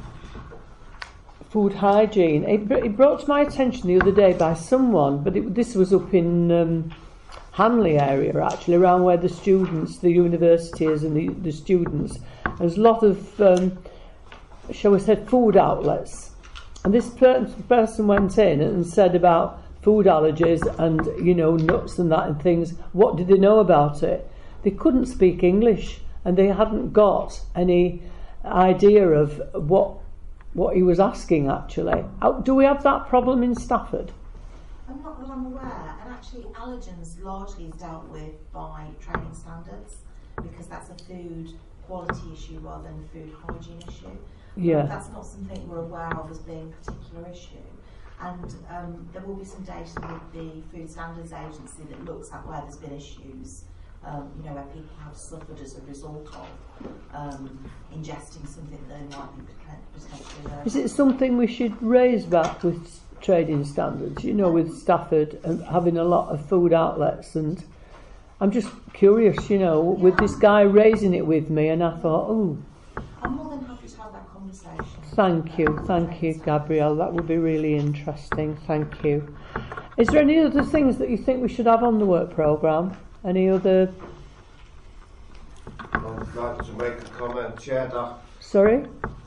food hygiene. It brought to my attention the other day by someone, but this was up in Hanley area, actually, around where the students, the university is, and the students. There's a lot of, shall we say, food outlets. And this person went in and said about food allergies and, you know, nuts and that and things. What did they know about it? They couldn't speak English, and they hadn't got any idea of what he was asking, actually. Do we have that problem in Stafford?
Not that I'm aware, and actually allergens largely is dealt with by training standards, because that's a food quality issue rather than a food hygiene issue.
Yeah.
That's not something we're aware of as being a particular issue. and there will be some data with the Food Standards Agency that looks at where there's been issues, where people have suffered as a result of ingesting something that they might be potentially allergic.
Is it something we should raise back with trading standards, with Stafford and having a lot of food outlets? And I'm just curious, with this guy raising it with me, and I thought,
I'm more than happy to have that conversation.
Thank you, Gabrielle. That would be really interesting. Thank you. Is there any other things that you think we should have on the work programme? Any other?
I'd like to make a comment, Chair.
Sorry?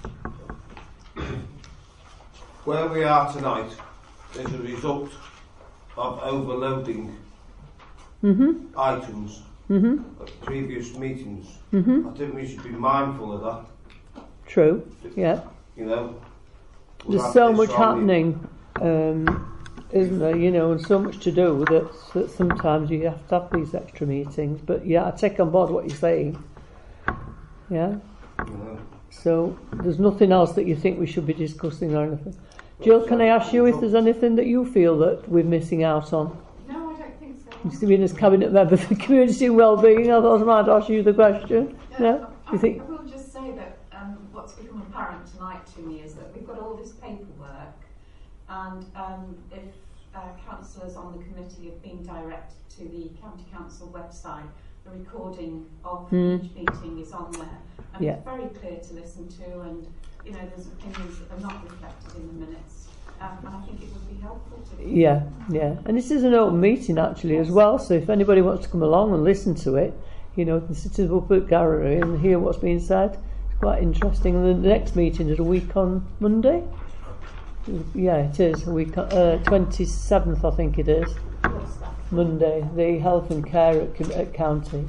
Where we are tonight is a result of overloading items at previous meetings. I think we should be mindful of that.
True, yeah. There's so much happening, isn't there, and so much to do that sometimes you have to have these extra meetings. But yeah, I take on board what you're saying. Yeah? So there's nothing else that you think we should be discussing or anything? Jill, can I ask you if there's anything that you feel that we're missing out on?
No, I don't think so.
You've been as Cabinet Member for Community and Wellbeing, I thought I might ask you the question. No?
I will just say that what's become apparent tonight to me is that we've got all this paperwork, and if councillors on the committee have been directed to the County Council website, the recording of each meeting is on there, and it's very clear to listen to, and there's opinions that are not reflected in the minutes, and I think it would be helpful to.
Yeah, and this is an open meeting actually as well, so if anybody wants to come along and listen to it, can sit in the public gallery and hear what's being said. It's quite interesting. And the next meeting is a week on Monday. Yeah, it is a week. 27th, I think it is. Monday, the health and care at county.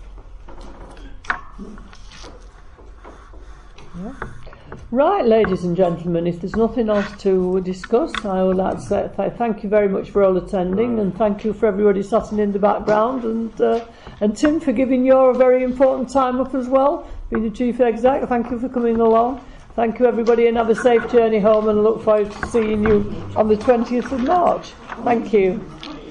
Yeah. Right, ladies and gentlemen, if there's nothing else to discuss, I would like to say thank you very much for all attending, and thank you for everybody sitting in the background, and Tim for giving your very important time up as well, being the Chief Exec. Thank you for coming along. Thank you everybody, and have a safe journey home, and I look forward to seeing you on the 20th of March. Thank you.